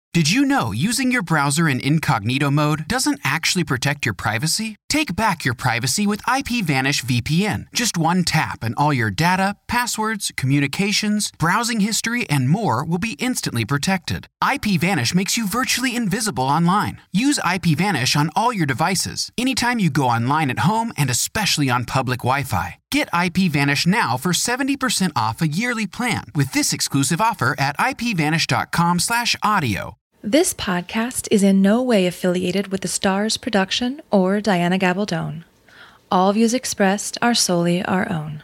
Did you know using your browser in incognito mode doesn't actually protect your privacy? Take back your privacy with IPVanish VPN. Just one tap and all your data, passwords, communications, browsing history, and more will be instantly protected. IPVanish makes you virtually invisible online. Use IPVanish on all your devices, anytime you go online at home and especially on public Wi-Fi. Get IPVanish now for 70% off a yearly plan with this exclusive offer at ipvanish.com/audio. This podcast is in no way affiliated with the Stars production or Diana Gabaldon. All views expressed are solely our own.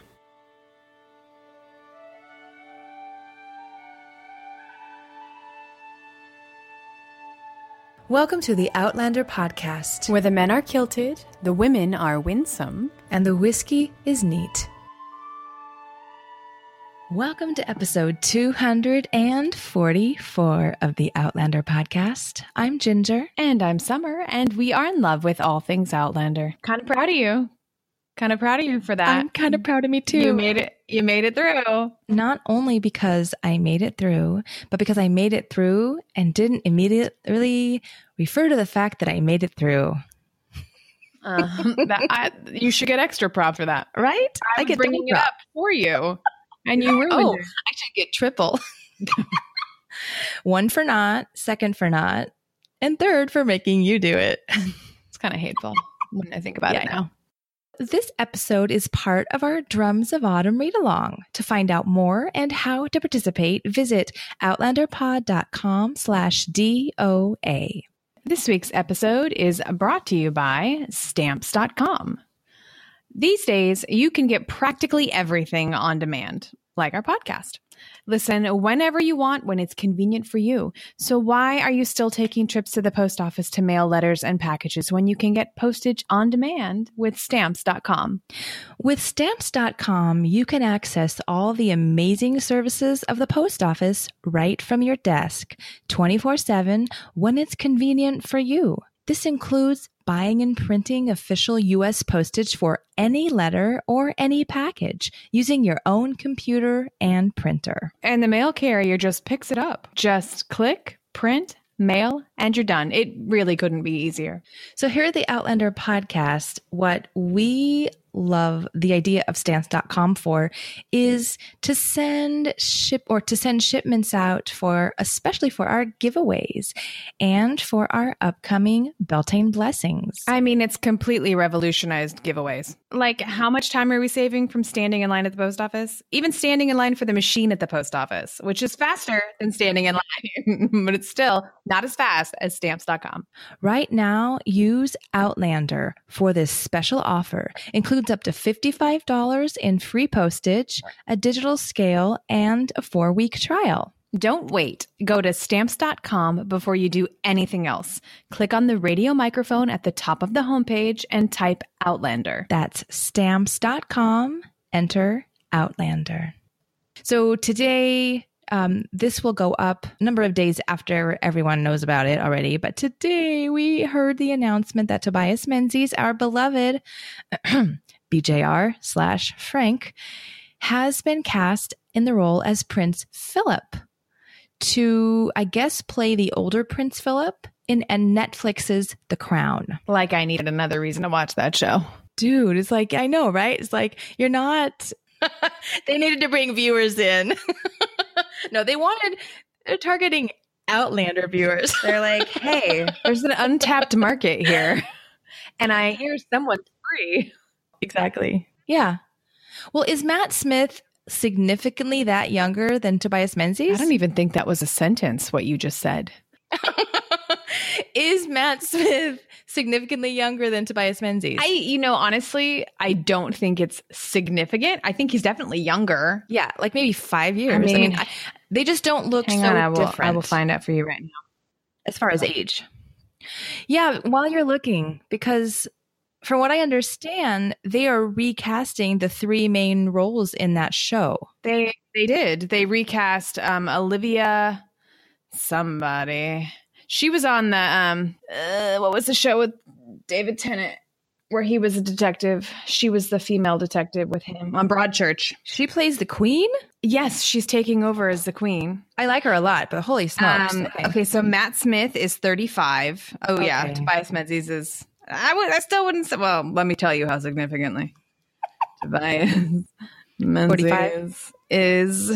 Welcome to the Outlander podcast, where the men are kilted, the women are winsome, and the whiskey is neat. Welcome to episode 244 of the Outlander podcast. I'm Ginger. And I'm Summer, and we are in love with all things Outlander. Kind of proud of you. Kind of proud of you for that. I'm kind of proud of me too. You made it through. Not only because I made it through, but because I made it through and didn't immediately refer to the fact that I made it through. You should get extra props for that. Right? I get bringing it up for you. And you ruined it. I should get triple. One for not, second for not, and third for making you do it. It's kind of hateful when I think about it now. This episode is part of our Drums of Autumn read-along. To find out more and how to participate, visit outlanderpod.com/DOA. This week's episode is brought to you by Stamps.com. These days, you can get practically everything on demand, like our podcast. Listen whenever you want, when it's convenient for you. So why are you still taking trips to the post office to mail letters and packages when you can get postage on demand with Stamps.com? With Stamps.com, you can access all the amazing services of the post office right from your desk, 24/7, when it's convenient for you. This includes buying and printing official U.S. postage for any letter or any package using your own computer and printer. And the mail carrier just picks it up. Just click, print, mail, and you're done. It really couldn't be easier. So here at the Outlander podcast, what we love the idea of Stamps.com for is to send shipments out for, especially for our giveaways and for our upcoming Beltane blessings. I mean, it's completely revolutionized giveaways. Like, how much time are we saving from standing in line at the post office? Even standing in line for the machine at the post office, which is faster than standing in line, but it's still not as fast as Stamps.com. Right now, use Outlander for this special offer. Includes up to $55 in free postage, a digital scale, and a 4-week trial. Don't wait. Go to Stamps.com before you do anything else. Click on the radio microphone at the top of the homepage and type Outlander. That's Stamps.com. Enter Outlander. So today, this will go up a number of days after everyone knows about it already. But today we heard the announcement that Tobias Menzies, our beloved BJR/Frank, has been cast in the role as Prince Philip to, I guess, play the older Prince Philip in Netflix's The Crown. Like I needed another reason to watch that show. Dude, it's like, I know, right? It's like, you're not... They needed to bring viewers in. No, they're targeting Outlander viewers. They're like, hey, there's an untapped market here. And I hear someone's free. Exactly. Yeah. Well, is Matt Smith significantly that younger than Tobias Menzies? I don't even think that was a sentence, what you just said. Is Matt Smith significantly younger than Tobias Menzies? Honestly, I don't think it's significant. I think he's definitely younger. Yeah, like maybe 5 years. I mean, they just don't look different. I will find out for you right now. As far as age. Yeah, while you're looking, because from what I understand, they are recasting the 3 main roles in that show. They did. They recast Olivia somebody. She was on the what was the show with David Tennant? where he was a detective. She was the female detective with him on Broadchurch. She plays the queen? Yes, she's taking over as the queen. I like her a lot, but holy smokes. Okay, so Matt Smith is 35. Oh, yeah. Tobias Menzies is... I still wouldn't say... Well, let me tell you how significantly. Tobias Menzies 45? Is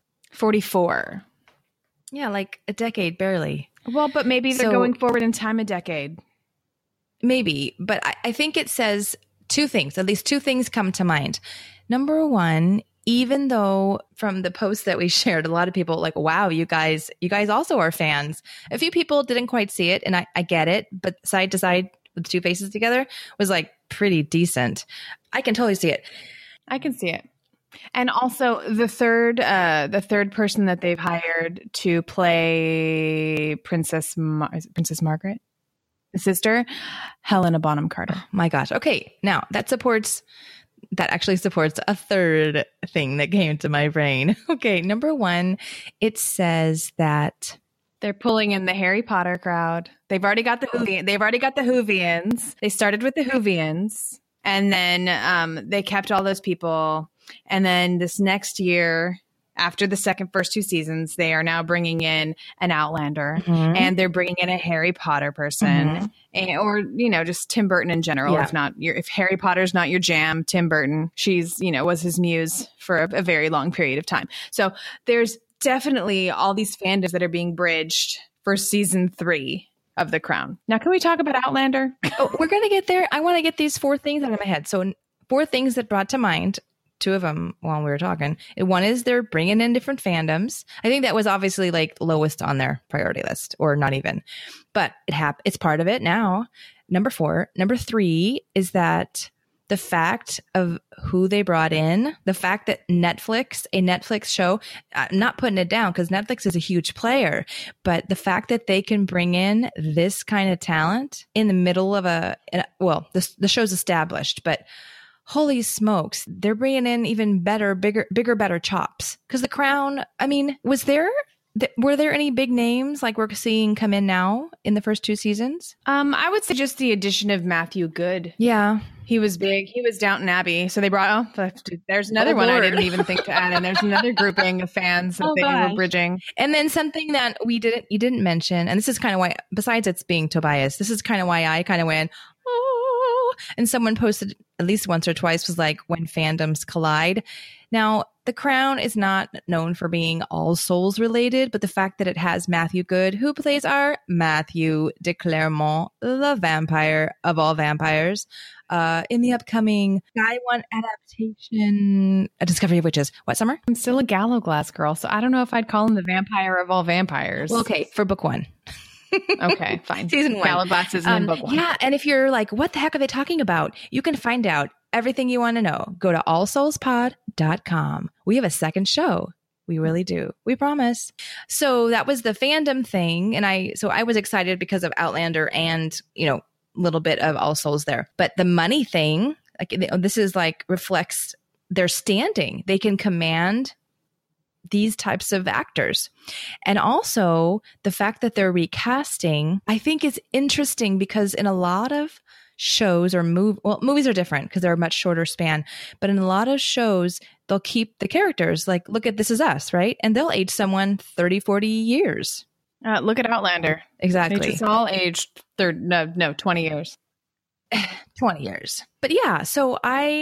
44. Yeah, like a decade, barely. Well, but maybe they're going forward in time a decade. Maybe, but I think it says two things. At least two things come to mind. Number one, even though from the post that we shared, a lot of people like, wow, you guys also are fans. A few people didn't quite see it, and I get it, but side to side with two faces together was like pretty decent. I can totally see it. I can see it. And also the third person that they've hired to play Princess Margaret, the sister, Helena Bonham Carter. Oh my gosh. Okay. Now that actually supports a third thing that came to my brain. Okay. Number one, it says that they're pulling in the Harry Potter crowd. They've already got the Whovians. They started with the Whovians, and then they kept all those people. And then this next year, after the first two seasons, they are now bringing in an Outlander, and they're bringing in a Harry Potter person, or just Tim Burton in general. Yeah. If Harry Potter's not your jam, Tim Burton, was his muse for a very long period of time. So there's definitely all these fandoms that are being bridged for season 3 of The Crown. Now, can we talk about Outlander? Oh, we're gonna get there. I want to get these 4 things out of my head. So 4 things that brought to mind. 2 of them while we were talking. One is they're bringing in different fandoms. I think that was obviously like lowest on their priority list, or not even, but it's part of it now. Number 3 is that the fact of who they brought in, the fact that a Netflix show, I'm not putting it down because Netflix is a huge player, but the fact that they can bring in this kind of talent in the middle of the show's established, but holy smokes, they're bringing in even better, bigger, better chops. Because The Crown, I mean, were there any big names like we're seeing come in now in the first 2 seasons? I would say just the addition of Matthew Goode. Yeah. He was big. He was Downton Abbey. So they brought, there's another one Lord. I didn't even think to add. And there's another grouping of fans that they were bridging. And then something that you didn't mention, and this is kind of why, besides it's being Tobias, this is kind of why I kind of went, oh, and someone posted at least once or twice was like when fandoms collide. Now, The Crown is not known for being All Souls related, but the fact that it has Matthew Goode, who plays our Matthew de Clermont, the vampire of all vampires, in the upcoming Sky One adaptation, A Discovery of Witches. What, Summer? I'm still a Gallowglass girl, so I don't know if I'd call him the vampire of all vampires. Well, okay, for book 1. Okay, fine. Season 1. Gallowglass is in book 1. Yeah, and if you're like, what the heck are they talking about? You can find out everything you want to know. Go to allsoulspod.com. We have a second show. We really do. We promise. So that was the fandom thing. And I was excited because of Outlander and, a little bit of All Souls there. But the money thing, like this is like reflects their standing. They can command these types of actors. And also the fact that they're recasting, I think is interesting because in a lot of shows or movies are different because they're a much shorter span, but in a lot of shows, they'll keep the characters. Like, look at This Is Us, right? And they'll age someone 30, 40 years. Look at Outlander. Exactly. They just all aged 20 years. 20 years. But yeah, so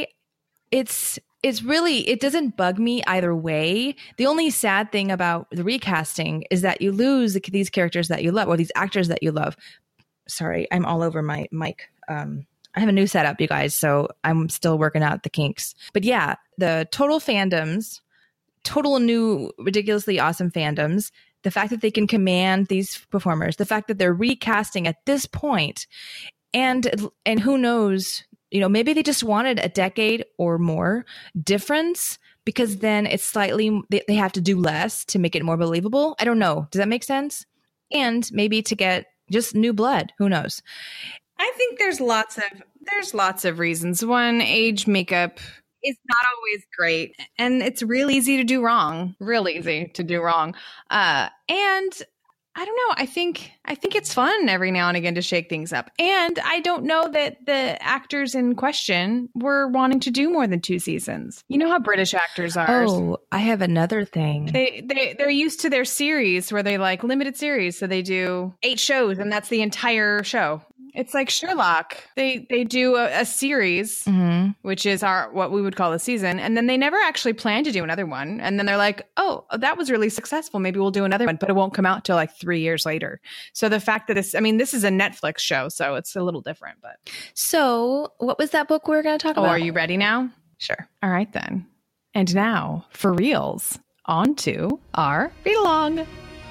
it's really, it doesn't bug me either way. The only sad thing about the recasting is that you lose these characters that you love, or these actors that you love. Sorry, I'm all over my mic. I have a new setup, you guys, so I'm still working out the kinks. But yeah, the total fandoms, total new, ridiculously awesome fandoms, the fact that they can command these performers, the fact that they're recasting at this point, and who knows, maybe they just wanted a decade or more difference because then it's slightly, they have to do less to make it more believable. I don't know. Does that make sense? And maybe to get just new blood. Who knows? I think there's lots of reasons. One, age makeup is not always great, and it's real easy to do wrong. And I don't know. I think it's fun every now and again to shake things up. And I don't know that the actors in question were wanting to do more than 2 seasons. You know how British actors are. Oh, I have another thing. They're used to their series where they like limited series. So they do 8 shows and that's the entire show. It's like Sherlock. They do a series, which is what we would call a season. And then they never actually plan to do another one. And then they're like, oh, that was really successful. Maybe we'll do another one, but it won't come out till like 3 years later. So the fact that this is a Netflix show, so it's a little different. But so what was that book we were going to talk about? Are you ready now? Sure. All right, then. And now, for reals, on to our read along.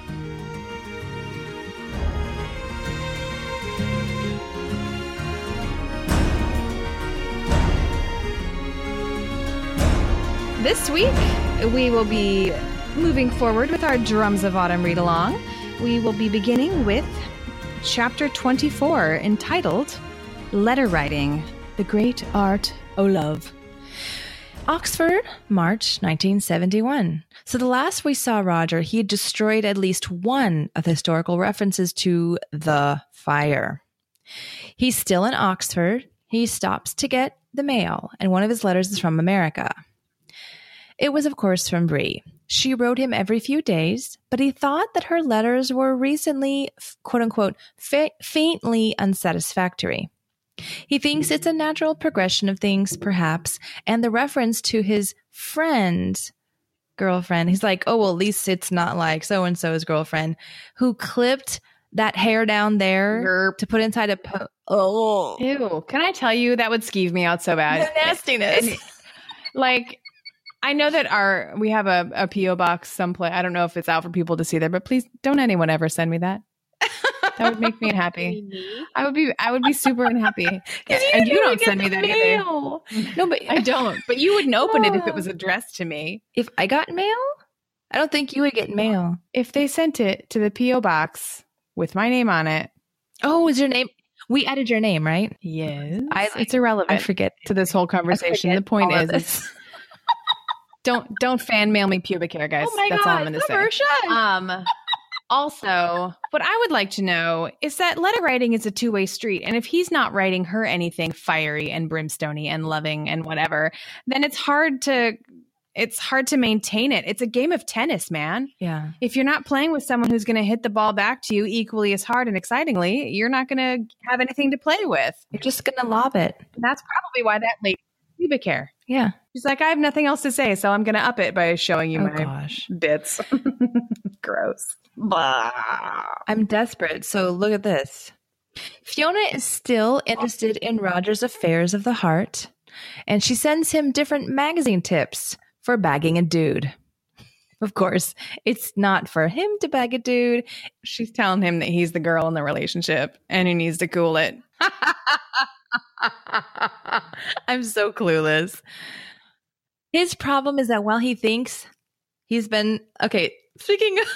This week, we will be moving forward with our Drums of Autumn read-along. We will be beginning with Chapter 24, entitled Letter Writing, the Great Art o' Love. Oxford, March 1971. So the last we saw Roger, he had destroyed at least one of the historical references to the fire. He's still in Oxford. He stops to get the mail, and one of his letters is from America. It was, of course, from Bree. She wrote him every few days, but he thought that her letters were recently, quote-unquote, faintly unsatisfactory. He thinks it's a natural progression of things, perhaps, and the reference to his girlfriend, he's like, oh, well, at least it's not like so-and-so's girlfriend, who clipped that hair down there to put inside a oh. Ew. Can I tell you, that would skeeve me out so bad. The nastiness. Like... I know that we have a P.O. box someplace. I don't know if it's out for people to see there, but please don't anyone ever send me that. That would make me unhappy. I would be super unhappy. And you don't send me that either. No, but I don't. But you wouldn't open it if it was addressed to me. If I got mail? I don't think you would get mail. If they sent it to the P.O. box with my name on it. Oh, is your name? We added your name, right? Yes. It's irrelevant. I forget to this whole conversation. The point is, don't fan mail me pubic hair, guys. Oh my That's God, all I'm going to say. Also, what I would like to know is that letter writing is a two-way street. And if he's not writing her anything fiery and brimstony and loving and whatever, then it's hard to maintain it. It's a game of tennis, man. Yeah. If you're not playing with someone who's going to hit the ball back to you equally as hard and excitingly, you're not going to have anything to play with. You're just going to lob it. And that's probably why that lady pubic hair. Yeah. She's like, I have nothing else to say, so I'm going to up it by showing you my bits. Gross. Blah. I'm desperate, so look at this. Fiona is still interested in Roger's affairs of the heart, and she sends him different magazine tips for bagging a dude. Of course, it's not for him to bag a dude. She's telling him that he's the girl in the relationship, and he needs to cool it. I'm so clueless. His problem is that while he thinks he's been... Okay, speaking of...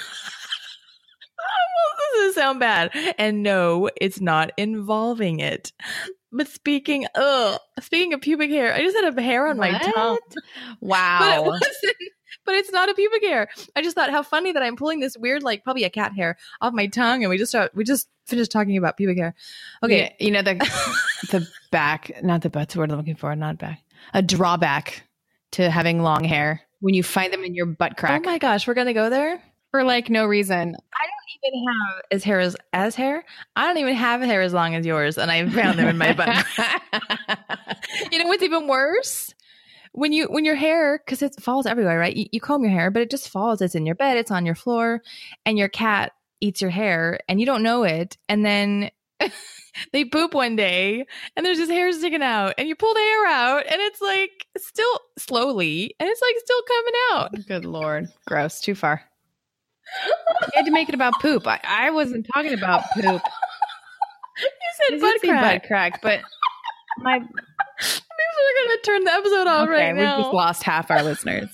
This doesn't sound bad. And no, it's not involving it. But speaking of pubic hair, I just had a hair on my tongue. Wow. But it's not a pubic hair. I just thought how funny that I'm pulling this weird, like probably a cat hair off my tongue, and we just finished talking about pubic hair. Okay, yeah, you know the back, not the butt's the word I'm looking for, not back. A drawback to having long hair when you find them in your butt crack. Oh my gosh, we're gonna go there for like no reason. I don't even have as hair. I don't even have hair as long as yours, and I found them in my butt. You know what's even worse? When your hair, because it falls everywhere, right? You comb your hair, but it just falls. It's in your bed, it's on your floor, and your cat eats your hair, and you don't know it. And then they poop one day, and there's this hair sticking out, and you pull the hair out, and it's like still slowly, and it's like still coming out. Good Lord. Gross. Too far. You had to make it about poop. I wasn't talking about poop. You said butt crack, but my... We're going to turn the episode off right now. We've just lost half our listeners.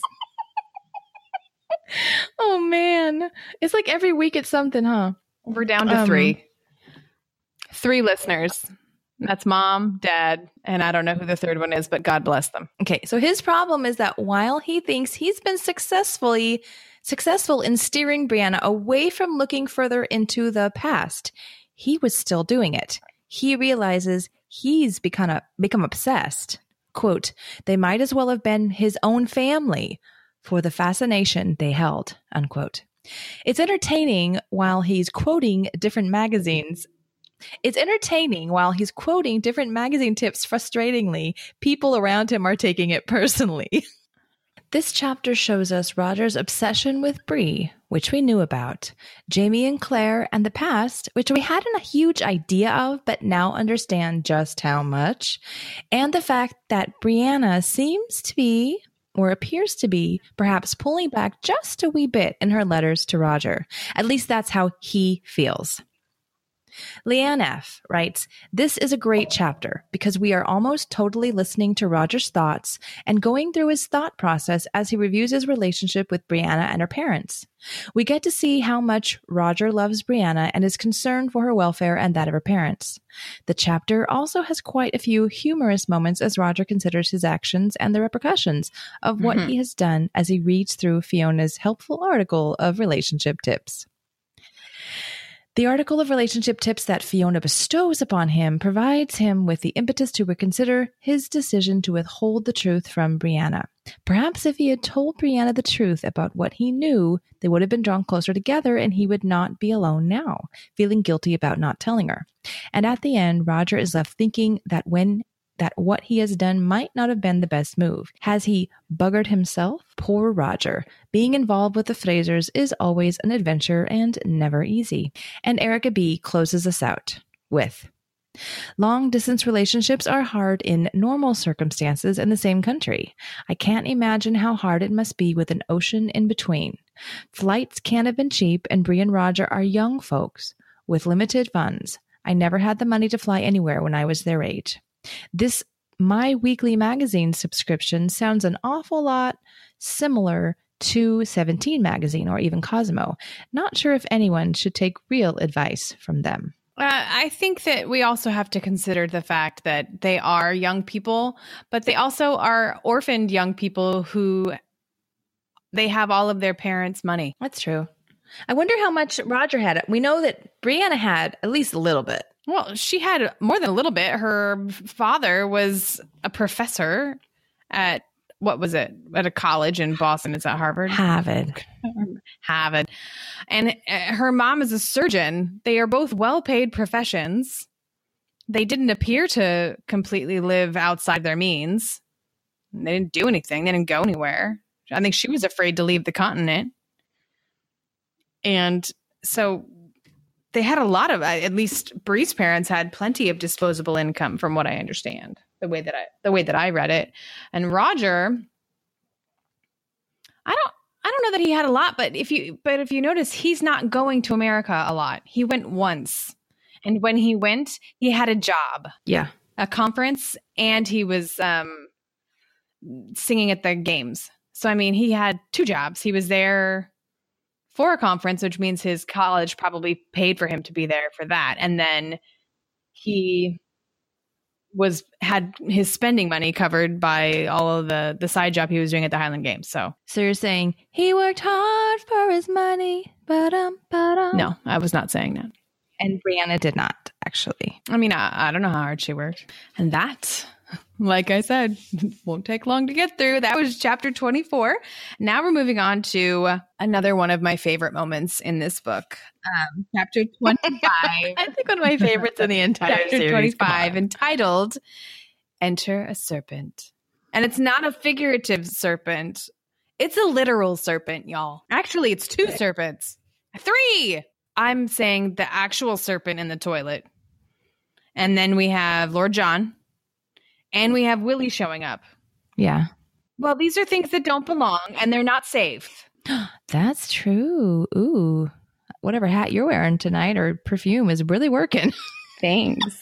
Oh, man. It's like every week it's something, huh? We're down to 3. 3 listeners. That's mom, dad, and I don't know who the third one is, but God bless them. Okay, so his problem is that while he thinks he's been successfully Successful in steering Brianna away from looking further into the past, he was still doing it. He realizes he's become obsessed. Quote, they might as well have been his own family for the fascination they held, unquote. It's entertaining while he's quoting different magazine tips frustratingly. People around him are taking it personally. This chapter shows us Roger's obsession with Bree, which we knew about, Jamie and Claire, and the past, which we hadn't a huge idea of, but now understand just how much, and the fact that Brianna seems to be, or appears to be, perhaps pulling back just a wee bit in her letters to Roger. At least that's how he feels. Leanne F. writes, this is a great chapter because we are almost totally listening to Roger's thoughts and going through his thought process as he reviews his relationship with Brianna and her parents. We get to see how much Roger loves Brianna and is concerned for her welfare and that of her parents. The chapter also has quite a few humorous moments as Roger considers his actions and the repercussions of what he has done as he reads through Fiona's helpful article of relationship tips. The article of relationship tips that Fiona bestows upon him provides him with the impetus to reconsider his decision to withhold the truth from Brianna. Perhaps if he had told Brianna the truth about what he knew, they would have been drawn closer together and he would not be alone now, feeling guilty about not telling her. And at the end, Roger is left thinking that what he has done might not have been the best move. Has he buggered himself? Poor Roger. Being involved with the Frasers is always an adventure and never easy. And Erica B. closes us out with, long-distance relationships are hard in normal circumstances in the same country. I can't imagine how hard it must be with an ocean in between. Flights can't have been cheap, and Bree and Roger are young folks with limited funds. I never had the money to fly anywhere when I was their age. This My Weekly Magazine subscription sounds an awful lot similar to 17 Magazine or even Cosmo. Not sure if anyone should take real advice from them. I think that we also have to consider the fact that they are young people, but they also are orphaned young people who they have all of their parents' money. That's true. I wonder how much Roger had. We know that Brianna had at least a little bit. Well, she had more than a little bit. Her father was a professor at, what was it? At a college in Boston. Is that Harvard? Harvard. And her mom is a surgeon. They are both well-paid professions. They didn't appear to completely live outside their means. They didn't do anything. They didn't go anywhere. I think she was afraid to leave the continent. And so they had a lot of, at least Bree's parents had plenty of disposable income from what I understand, the way that I read it. And Roger, I don't know that he had a lot, but if you notice, he's not going to America a lot. He went once. And when he went, he had a job. Yeah. A conference, and he was singing at the games. So, I mean, he had 2 jobs. He was there for a conference, which means his college probably paid for him to be there for that. And then he had his spending money covered by all of the side job he was doing at the Highland Games. So you're saying he worked hard for his money. No, I was not saying that. And Brianna did not, actually. I mean, I don't know how hard she worked. And that, like I said, won't take long to get through. That was chapter 24. Now we're moving on to another one of my favorite moments in this book. Chapter 25. I think one of my favorites in the entire chapter series. 25, entitled Enter a Serpent. And it's not a figurative serpent. It's a literal serpent, y'all. Actually, it's 2 serpents. 3! I'm saying the actual serpent in the toilet. And then we have Lord John. And we have Willie showing up. Yeah. Well, these are things that don't belong, and they're not safe. That's true. Ooh. Whatever hat you're wearing tonight or perfume is really working. Thanks.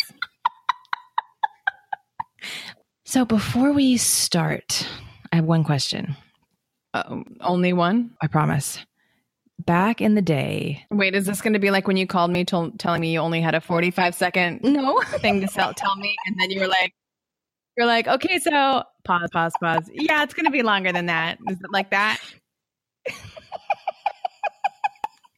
So before we start, I have one question. Only one? I promise. Back in the day. Wait, is this going to be like when you called me telling me you only had a 45-second thing to tell me, and then you're like, okay, so pause. Yeah, it's going to be longer than that. Is it like that?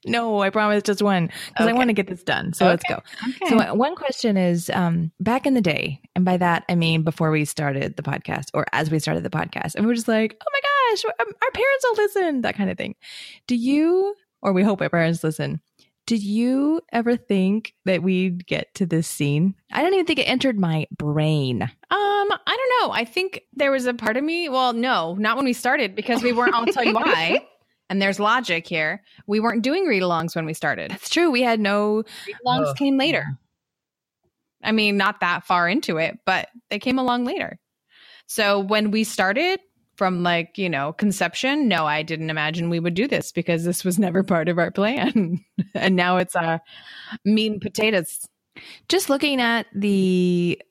No, I promise just one because I want to get this done. So let's go. Okay. So one question is, back in the day, and by that I mean before we started the podcast or as we started the podcast, and we're just like, oh my gosh, our parents will listen, that kind of thing. Do you, or we hope our parents listen, did you ever think that we'd get to this scene? I don't even think it entered my brain. I don't know. I think there was a part of me. Well, no, not when we started because we weren't. I'll tell you why. And there's logic here. We weren't doing read-alongs when we started. That's true. We had no read-alongs came later. I mean, not that far into it, but they came along later. So when we started from conception, no, I didn't imagine we would do this because this was never part of our plan. And now it's meat and potatoes. Just looking at the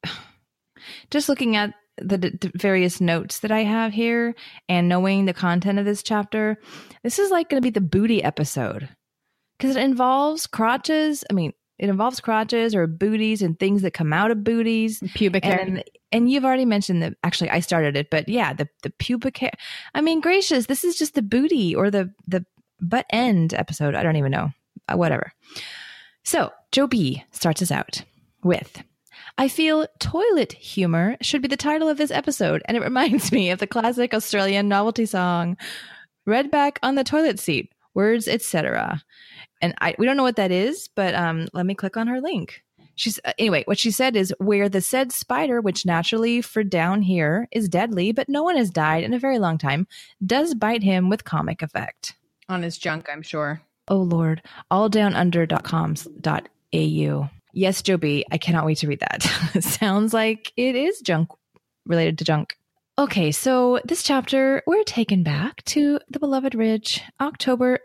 various notes that I have here and knowing the content of this chapter, this is like going to be the booty episode because it involves crotches. I mean, it involves crotches or booties and things that come out of booties. Pubic hair. And you've already mentioned that. Actually, I started it, but yeah, the pubic hair. I mean, gracious, this is just the booty or the butt end episode. I don't even know. Whatever. So Joe B starts us out with, I feel toilet humor should be the title of this episode, and it reminds me of the classic Australian novelty song, Red Back on the Toilet Seat, Words, etc. And we don't know what that is, but let me click on her link. Anyway, what she said is, where the said spider, which naturally for down here is deadly, but no one has died in a very long time, does bite him with comic effect. On his junk, I'm sure. Oh, Lord. alldownunder.com.au. Yes, Joe B, I cannot wait to read that. Sounds like it is junk related to junk. Okay, so this chapter, we're taken back to the beloved Ridge, October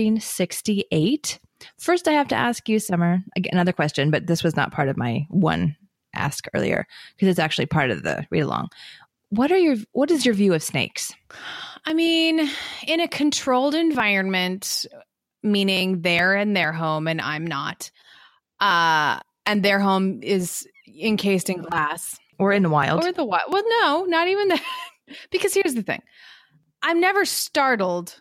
1768. First, I have to ask you, Summer, another question, but this was not part of my one ask earlier because it's actually part of the read along. What is your view of snakes? I mean, in a controlled environment, meaning they're in their home and I'm not, and their home is encased in glass. Or in the wild. Or the wild. Well, no, not even that. Because here's the thing. I'm never startled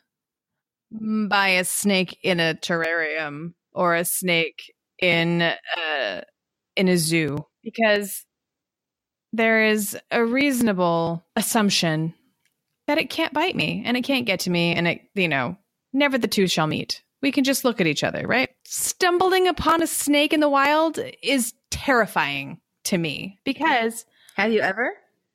by a snake in a terrarium or a snake in a zoo because there is a reasonable assumption that it can't bite me and it can't get to me and it, never the two shall meet. We can just look at each other, right? Stumbling upon a snake in the wild is terrifying to me because... Have you ever?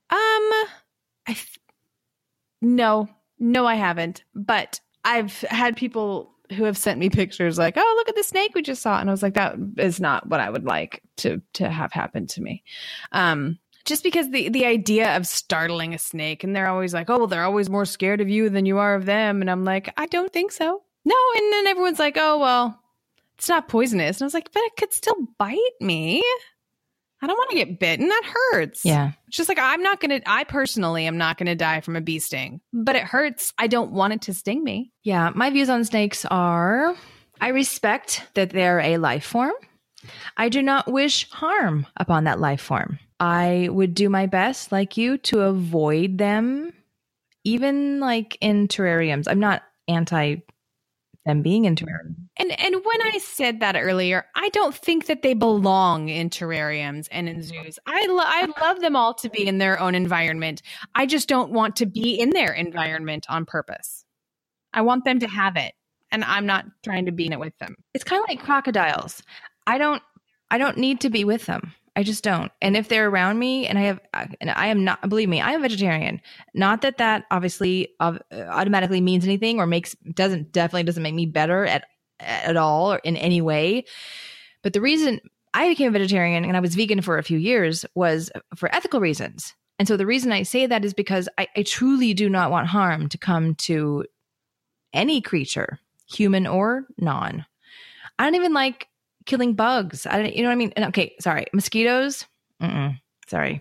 No, I haven't. But I've had people who have sent me pictures like, oh, look at the snake we just saw. And I was like, that is not what I would like to have happen to me. Just because the idea of startling a snake, and they're always like, oh, well, they're always more scared of you than you are of them. And I'm like, I don't think so. No. And then everyone's like, oh, well, it's not poisonous. And I was like, but it could still bite me. I don't want to get bitten. That hurts. Yeah. It's just like, I personally am not going to die from a bee sting, but it hurts. I don't want it to sting me. Yeah. My views on snakes are, I respect that they're a life form. I do not wish harm upon that life form. I would do my best, like you, to avoid them, even like in terrariums. I'm not anti them being in terrariums. And when I said that earlier, I don't think that they belong in terrariums and in zoos. I love them all to be in their own environment. I just don't want to be in their environment on purpose. I want them to have it, and I'm not trying to be in it with them. It's kind of like crocodiles. I don't need to be with them. I just don't. And if they're around me and I am not, believe me, I am vegetarian. Not that obviously automatically means anything or definitely doesn't make me better at all or in any way. But the reason I became a vegetarian and I was vegan for a few years was for ethical reasons. And so the reason I say that is because I truly do not want harm to come to any creature, human or non. I don't even like killing bugs. You know what I mean? Okay, sorry. Mosquitoes? Sorry.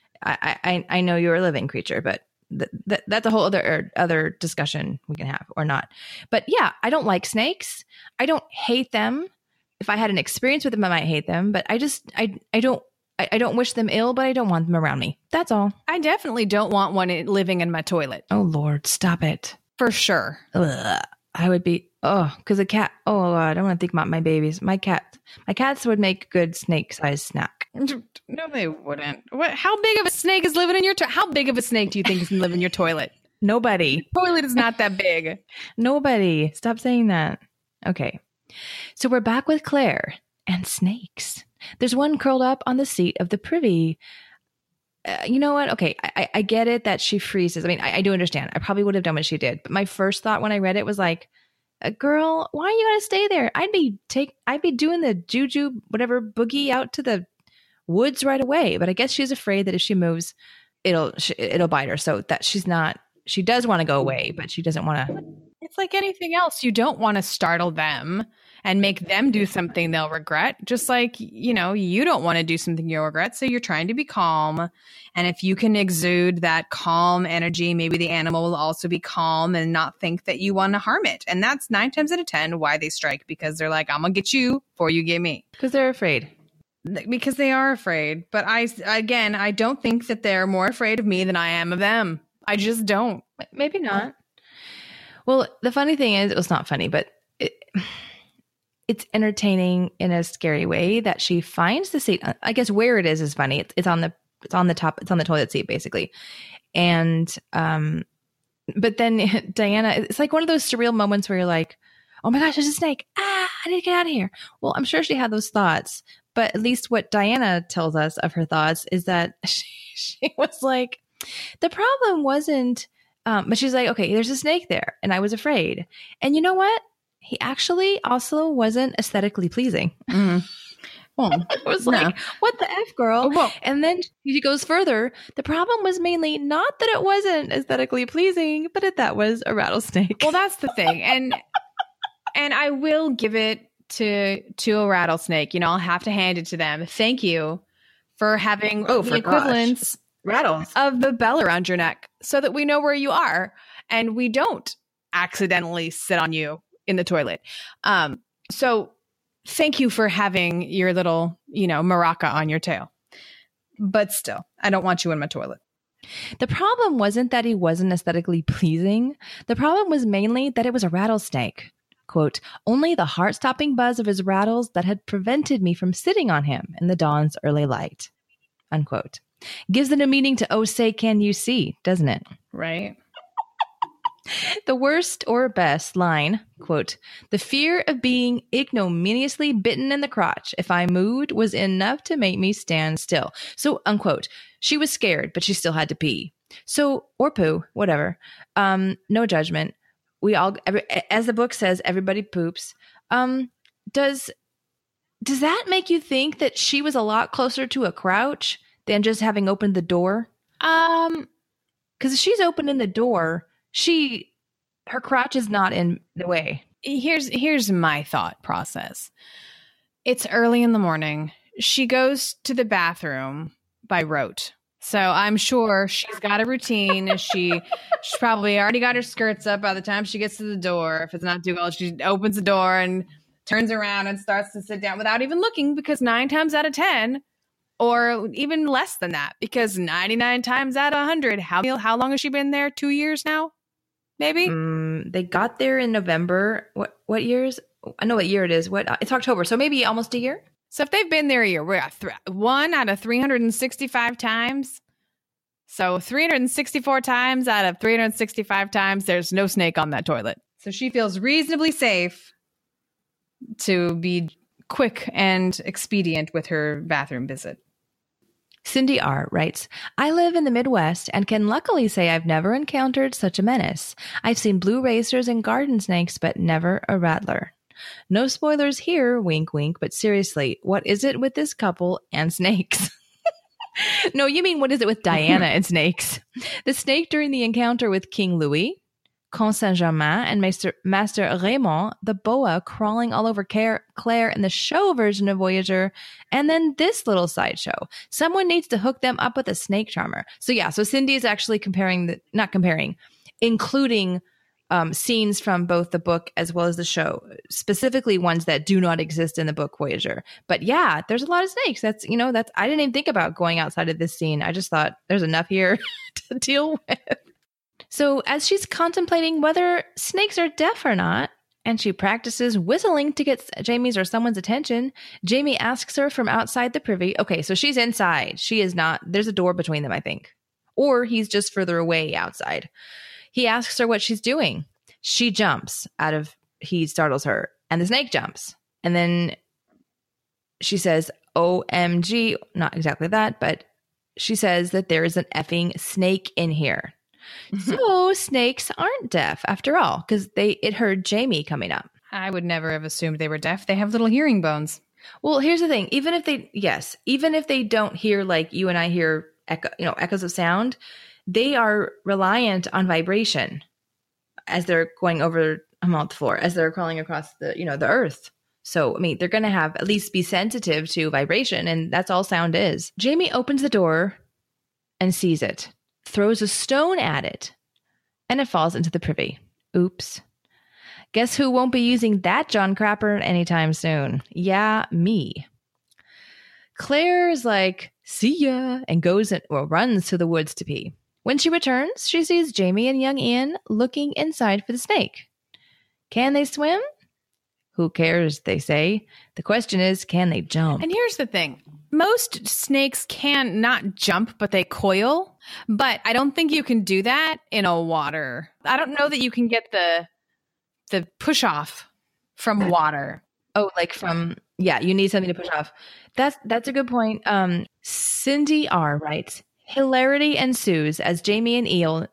I know you're a living creature, but that's a whole other discussion we can have or not. But yeah, I don't like snakes. I don't hate them. If I had an experience with them, I might hate them, but I don't wish them ill, but I don't want them around me. That's all. I definitely don't want one living in my toilet. Oh Lord, stop it. For sure. Ugh. I would be, because a cat, I don't want to think about my babies. My cats would make a good snake-sized snack. No, they wouldn't. What? How big of a snake is living in your toilet? How big of a snake do you think is living in your toilet? Nobody. Toilet is not that big. Nobody. Stop saying that. Okay. So we're back with Claire and snakes. There's one curled up on the seat of the privy. You know what? Okay, I get it that she freezes. I mean, I do understand. I probably would have done what she did. But my first thought when I read it was like, girl, why are you going to stay there? I'd be doing the juju, whatever, boogie out to the woods right away. But I guess she's afraid that if she moves, it'll bite her. So that she does want to go away, but she doesn't want to. It's like anything else. You don't want to startle them and make them do something they'll regret. Just like, you don't want to do something you'll regret. So you're trying to be calm. And if you can exude that calm energy, maybe the animal will also be calm and not think that you want to harm it. And that's 9 times out of 10 why they strike, because they're like, I'm going to get you before you get me. Because they're afraid. Because they are afraid. But I don't think that they're more afraid of me than I am of them. I just don't. Maybe not. Well, the funny thing is, it was not funny, but it's entertaining in a scary way that she finds the seat. I guess where it is funny. It's on the top. It's on the toilet seat, basically. And but then Diana, it's like one of those surreal moments where you're like, oh my gosh, there's a snake. I need to get out of here. Well, I'm sure she had those thoughts, but at least what Diana tells us of her thoughts is that she was like, the problem wasn't. But she's like, okay, there's a snake there, and I was afraid. And you know what? He actually also wasn't aesthetically pleasing. Mm-hmm. Well, it was like, what the F, girl? Well, and then she goes further. The problem was mainly not that it wasn't aesthetically pleasing, but that was a rattlesnake. Well, that's the thing. And I will give it to a rattlesnake. I'll have to hand it to them. Thank you for having the equivalence rattles of the bell around your neck so that we know where you are and we don't accidentally sit on you in the toilet. So thank you for having your little, maraca on your tail. But still, I don't want you in my toilet. The problem wasn't that he wasn't aesthetically pleasing. The problem was mainly that it was a rattlesnake. Quote, only the heart-stopping buzz of his rattles that had prevented me from sitting on him in the dawn's early light. Unquote. Gives it a meaning to, oh, say, can you see, doesn't it? Right. The worst or best line, quote, the fear of being ignominiously bitten in the crotch if I moved was enough to make me stand still. So, unquote, she was scared, but she still had to pee. So, or poo, whatever. No judgment. We all, as the book says, everybody poops. Does that make you think that she was a lot closer to a crouch than just having opened the door? Because if she's opening the door, her crotch is not in the way. Here's my thought process. It's early in the morning. She goes to the bathroom by rote. So I'm sure she's got a routine. She's probably already got her skirts up by the time she gets to the door. If it's not too cold, she opens the door and turns around and starts to sit down without even looking, because 9 times out of 10, or even less than that, because 99 times out of 100, how long has she been there? 2 years now? Maybe? They got there in November. What years? I know what year it is. It's October, so maybe almost a year. So if they've been there a year, we're at 1 out of 365 times. So 364 times out of 365 times, there's no snake on that toilet. So she feels reasonably safe to be quick and expedient with her bathroom visit. Cindy R. writes, I live in the Midwest and can luckily say I've never encountered such a menace. I've seen blue racers and garden snakes, but never a rattler. No spoilers here, wink, wink, but seriously, what is it with this couple and snakes? No, you mean what is it with Diana and snakes? The snake during the encounter with King Louis, Comte Saint-Germain, and Master Raymond, the boa crawling all over Claire in the show version of Voyager, and then this little sideshow. Someone needs to hook them up with a snake charmer. So Cindy is actually including scenes from both the book as well as the show, specifically ones that do not exist in the book Voyager. But yeah, there's a lot of snakes. That's I didn't even think about going outside of this scene. I just thought there's enough here to deal with. So as she's contemplating whether snakes are deaf or not, and she practices whistling to get Jamie's or someone's attention, Jamie asks her from outside the privy. Okay, so she's inside. She is not. There's a door between them, I think. Or he's just further away outside. He asks her what she's doing. She jumps he startles her, and the snake jumps. And then she says, OMG, not exactly that, but she says that there is an effing snake in here. So snakes aren't deaf after all, because it heard Jamie coming up. I would never have assumed they were deaf. They have little hearing bones. Well, here's the thing. Even if they don't hear like you and I hear echoes of sound, they are reliant on vibration as they're going over the floor, as they're crawling across the earth. So, I mean, they're going to at least be sensitive to vibration, and that's all sound is. Jamie opens the door and sees it, throws a stone at it, and it falls into the privy. Oops. Guess who won't be using that John Crapper anytime soon? Yeah, me. Claire's like, see ya, and runs to the woods to pee. When she returns, she sees Jamie and young Ian looking inside for the snake. Can they swim? Who cares, they say. The question is, can they jump? And here's the thing. Most snakes can not jump, but they coil. But I don't think you can do that in a water. I don't know that you can get the push off from water. Oh, like you need something to push off. That's a good point. Cindy R. writes, hilarity ensues as Jamie and Eel.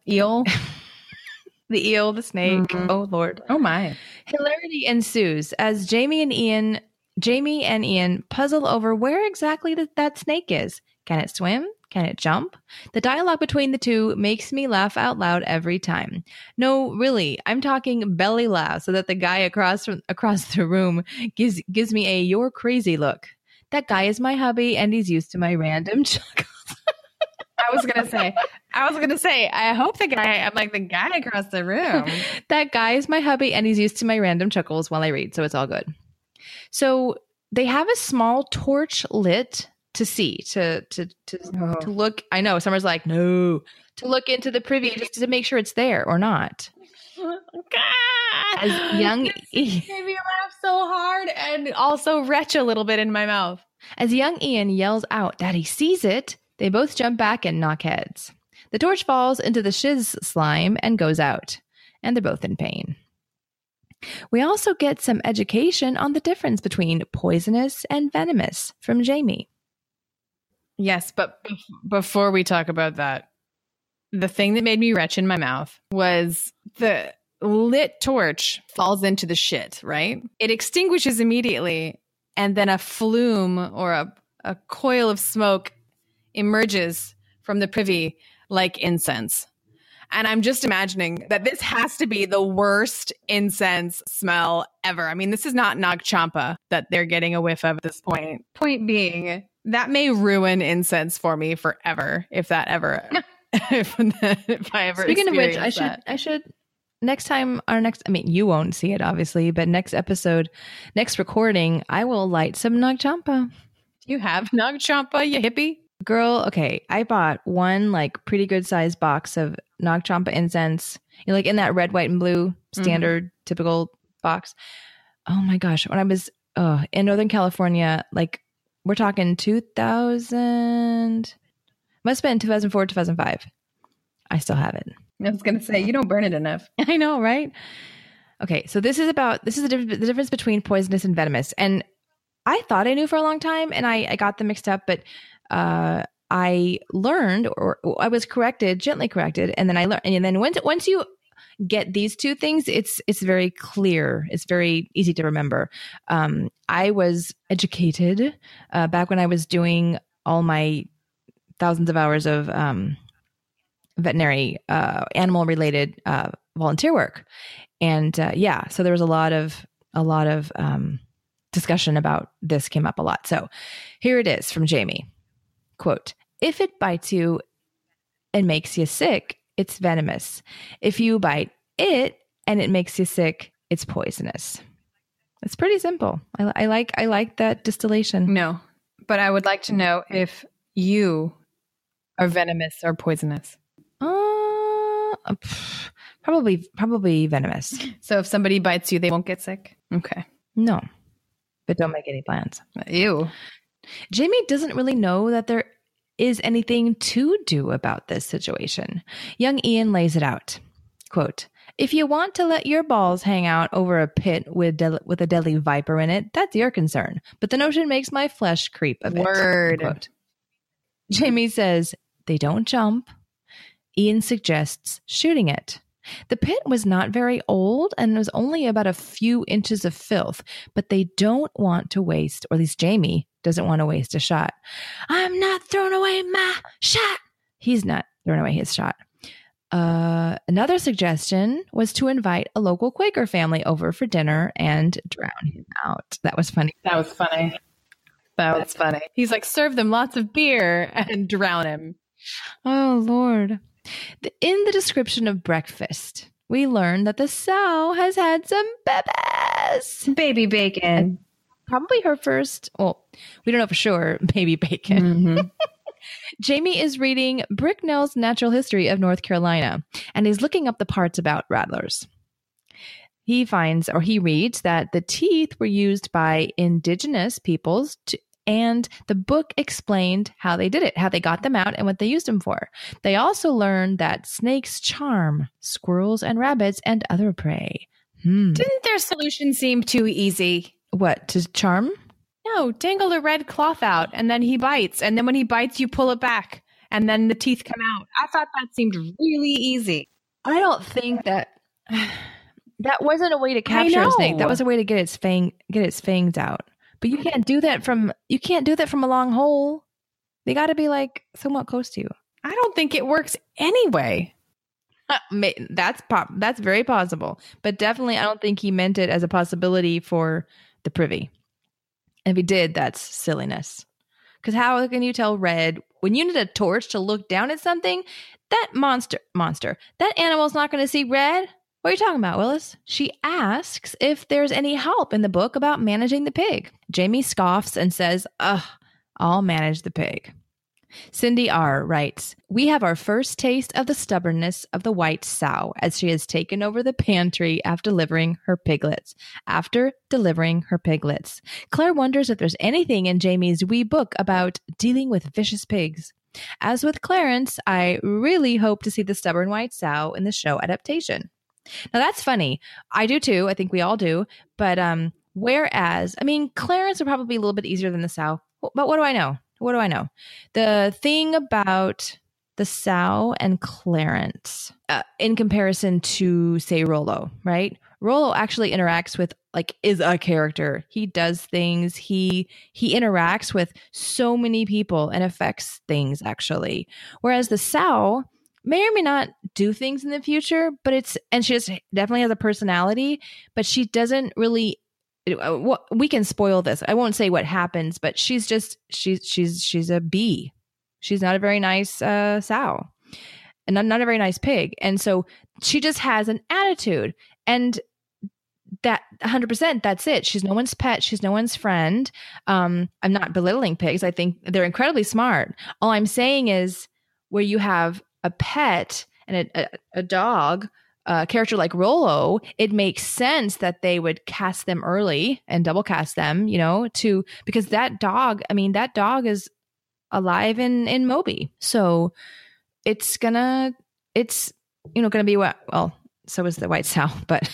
The eel, the snake. Mm-hmm. Oh, Lord. Oh, my. Hilarity ensues as Jamie and Ian puzzle over where exactly that snake is. Can it swim? Can it jump? The dialogue between the two makes me laugh out loud every time. No, really, I'm talking belly laugh so that the guy across the room gives me a "you're crazy" look. That guy is my hubby, and he's used to my random chuckles. I was gonna say, I hope the guy across the room. That guy is my hubby, and he's used to my random chuckles while I read, so it's all good. So they have a small torch lit to see, to look. I know Summer's like, no, to look into the privy just to make sure it's there or not. God. As young Ian made me laugh so hard and also retch a little bit in my mouth. As young Ian yells out that he sees it, they both jump back and knock heads. The torch falls into the shiz slime and goes out, and they're both in pain. We also get some education on the difference between poisonous and venomous from Jamie. Yes, but before we talk about that, the thing that made me retch in my mouth was the lit torch falls into the shit, right? It extinguishes immediately, and then a flume or a coil of smoke emerges from the privy like incense. And I'm just imagining that this has to be the worst incense smell ever. I mean, this is not Nag Champa that they're getting a whiff of at this point. Point being, that may ruin incense for me forever if that ever, if I ever. Speaking of which, I should next time, you won't see it obviously, but next recording, I will light some Nag Champa. You have Nag Champa, you hippie? Girl, okay, I bought one like pretty good sized box of Nag Champa incense, like in that red, white, and blue standard typical box. Oh my gosh, when I was in Northern California, like we're talking 2000, must have been 2004, 2005. I still have it. I was gonna say, you don't burn it enough. I know, right? Okay, so this is the difference between poisonous and venomous, and I thought I knew for a long time, and I got them mixed up, but I learned, or I was gently corrected, and then I learned, and then once you get these two things, it's very clear. It's very easy to remember. I was educated back when I was doing all my thousands of hours of veterinary animal related volunteer work, and so there was a lot of discussion about this came up a lot. So here it is from Jamie. Quote, if it bites you and makes you sick, it's venomous. If you bite it and it makes you sick, it's poisonous. It's pretty simple. I like that distillation. No, but I would like to know if you are venomous or poisonous. probably venomous. So if somebody bites you, they won't get sick? Okay. No, but don't make any plans. Ew. Jamie doesn't really know that there is anything to do about this situation. Young Ian lays it out. Quote, if you want to let your balls hang out over a pit with a deadly viper in it, that's your concern. But the notion makes my flesh creep a bit. Word. Quote. Jamie says, they don't jump. Ian suggests shooting it. The pit was not very old and was only about a few inches of filth, but they don't want to waste, or at least Jamie doesn't want to waste a shot. I'm not throwing away my shot. He's not throwing away his shot. Another suggestion was to invite a local Quaker family over for dinner and drown him out. That was funny. That was funny. That's funny. He's like, serve them lots of beer and drown him. Oh, Lord. In the description of breakfast, we learn that the sow has had some babies. Baby bacon. Probably her first, well, we don't know for sure, baby bacon. Mm-hmm. Jamie is reading Bricknell's Natural History of North Carolina, and he's looking up the parts about rattlers. He reads that the teeth were used by indigenous peoples and the book explained how they did it, how they got them out and what they used them for. They also learned that snakes charm squirrels and rabbits and other prey. Didn't their solution seem too easy? What, to charm? No, dangle a red cloth out and then he bites. And then when he bites, you pull it back and then the teeth come out. I thought that seemed really easy. I don't think that wasn't a way to capture a snake. That was a way to get its fangs out. But you can't do that from a long hole. They got to be like somewhat close to you. I don't think it works anyway. That's very possible. But definitely I don't think he meant it as a possibility for the privy. And if he did, that's silliness. Because how can you tell red when you need a torch to look down at something? That monster, that animal's not going to see red. What are you talking about, Willis? She asks if there's any help in the book about managing the pig. Jamie scoffs and says, I'll manage the pig. Cindy R. writes, we have our first taste of the stubbornness of the white sow as she has taken over the pantry after delivering her piglets. Claire wonders if there's anything in Jamie's wee book about dealing with vicious pigs. As with Clarence, I really hope to see the stubborn white sow in the show adaptation. Now that's funny. I do too. I think we all do. But whereas, Clarence would probably be a little bit easier than the sow. But what do I know? The thing about the sow and Clarence in comparison to, say, Rollo, right? Rollo actually interacts with, is a character. He does things. He interacts with so many people and affects things, actually. Whereas the sow may or may not do things in the future, and she just definitely has a personality, but she doesn't really. We can spoil this. I won't say what happens, but she's a bee. She's not a very nice sow, and not a very nice pig, and so she just has an attitude, and that 100%. That's it. She's no one's pet. She's no one's friend. I'm not belittling pigs. I think they're incredibly smart. All I'm saying is where you have a pet and a dog. A character like Rollo, it makes sense that they would cast them early and double cast them, because that dog is alive in Moby. So it's gonna be what, well, so is the white sow, but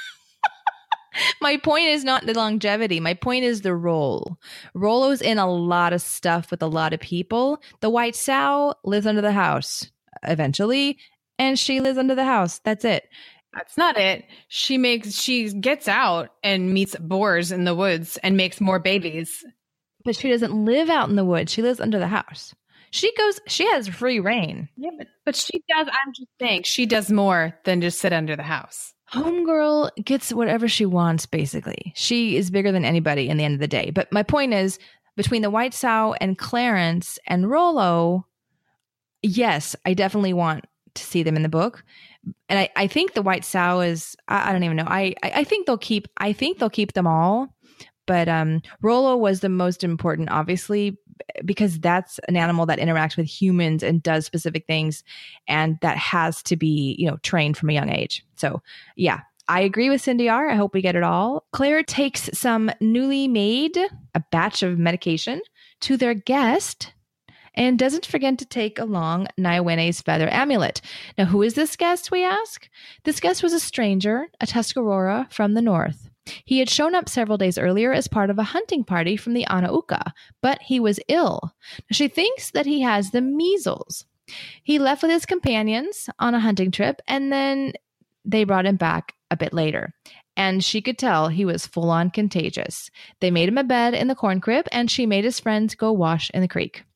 my point is not the longevity. My point is the role. Rollo's in a lot of stuff with a lot of people. The white sow lives under the house eventually. And she lives under the house. That's it. That's not it. She gets out and meets boars in the woods and makes more babies. But she doesn't live out in the woods. She lives under the house. She has free reign. Yeah, but she does. I'm just saying she does more than just sit under the house. Homegirl gets whatever she wants, basically. She is bigger than anybody in the end of the day. But my point is, between the white sow and Clarence and Rollo, yes, I definitely want to see them in the book. And I think the white sow is, I don't even know. I think they'll keep them all, but Rollo was the most important, obviously, because that's an animal that interacts with humans and does specific things. And that has to be, trained from a young age. So yeah, I agree with Cindy R. I hope we get it all. Claire takes some newly made, a batch of medication to their guest and doesn't forget to take along Nywene's feather amulet. Now, who is this guest, we ask? This guest was a stranger, a Tuscarora from the north. He had shown up several days earlier as part of a hunting party from the Anauka, but he was ill. She thinks that he has the measles. He left with his companions on a hunting trip, and then they brought him back a bit later. And she could tell he was full-on contagious. They made him a bed in the corn crib, and she made his friends go wash in the creek.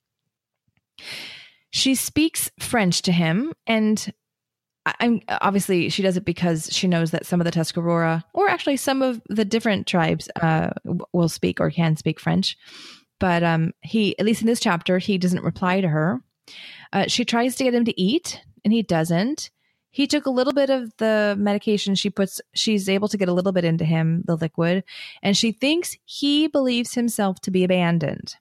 She speaks French to him, and obviously she does it because she knows that some of the Tuscarora, or actually some of the different tribes, will speak or can speak French. But he, at least in this chapter, he doesn't reply to her. She tries to get him to eat, and he doesn't. He took a little bit of the medication she's able to get a little bit into him, the liquid, and she thinks he believes himself to be abandoned.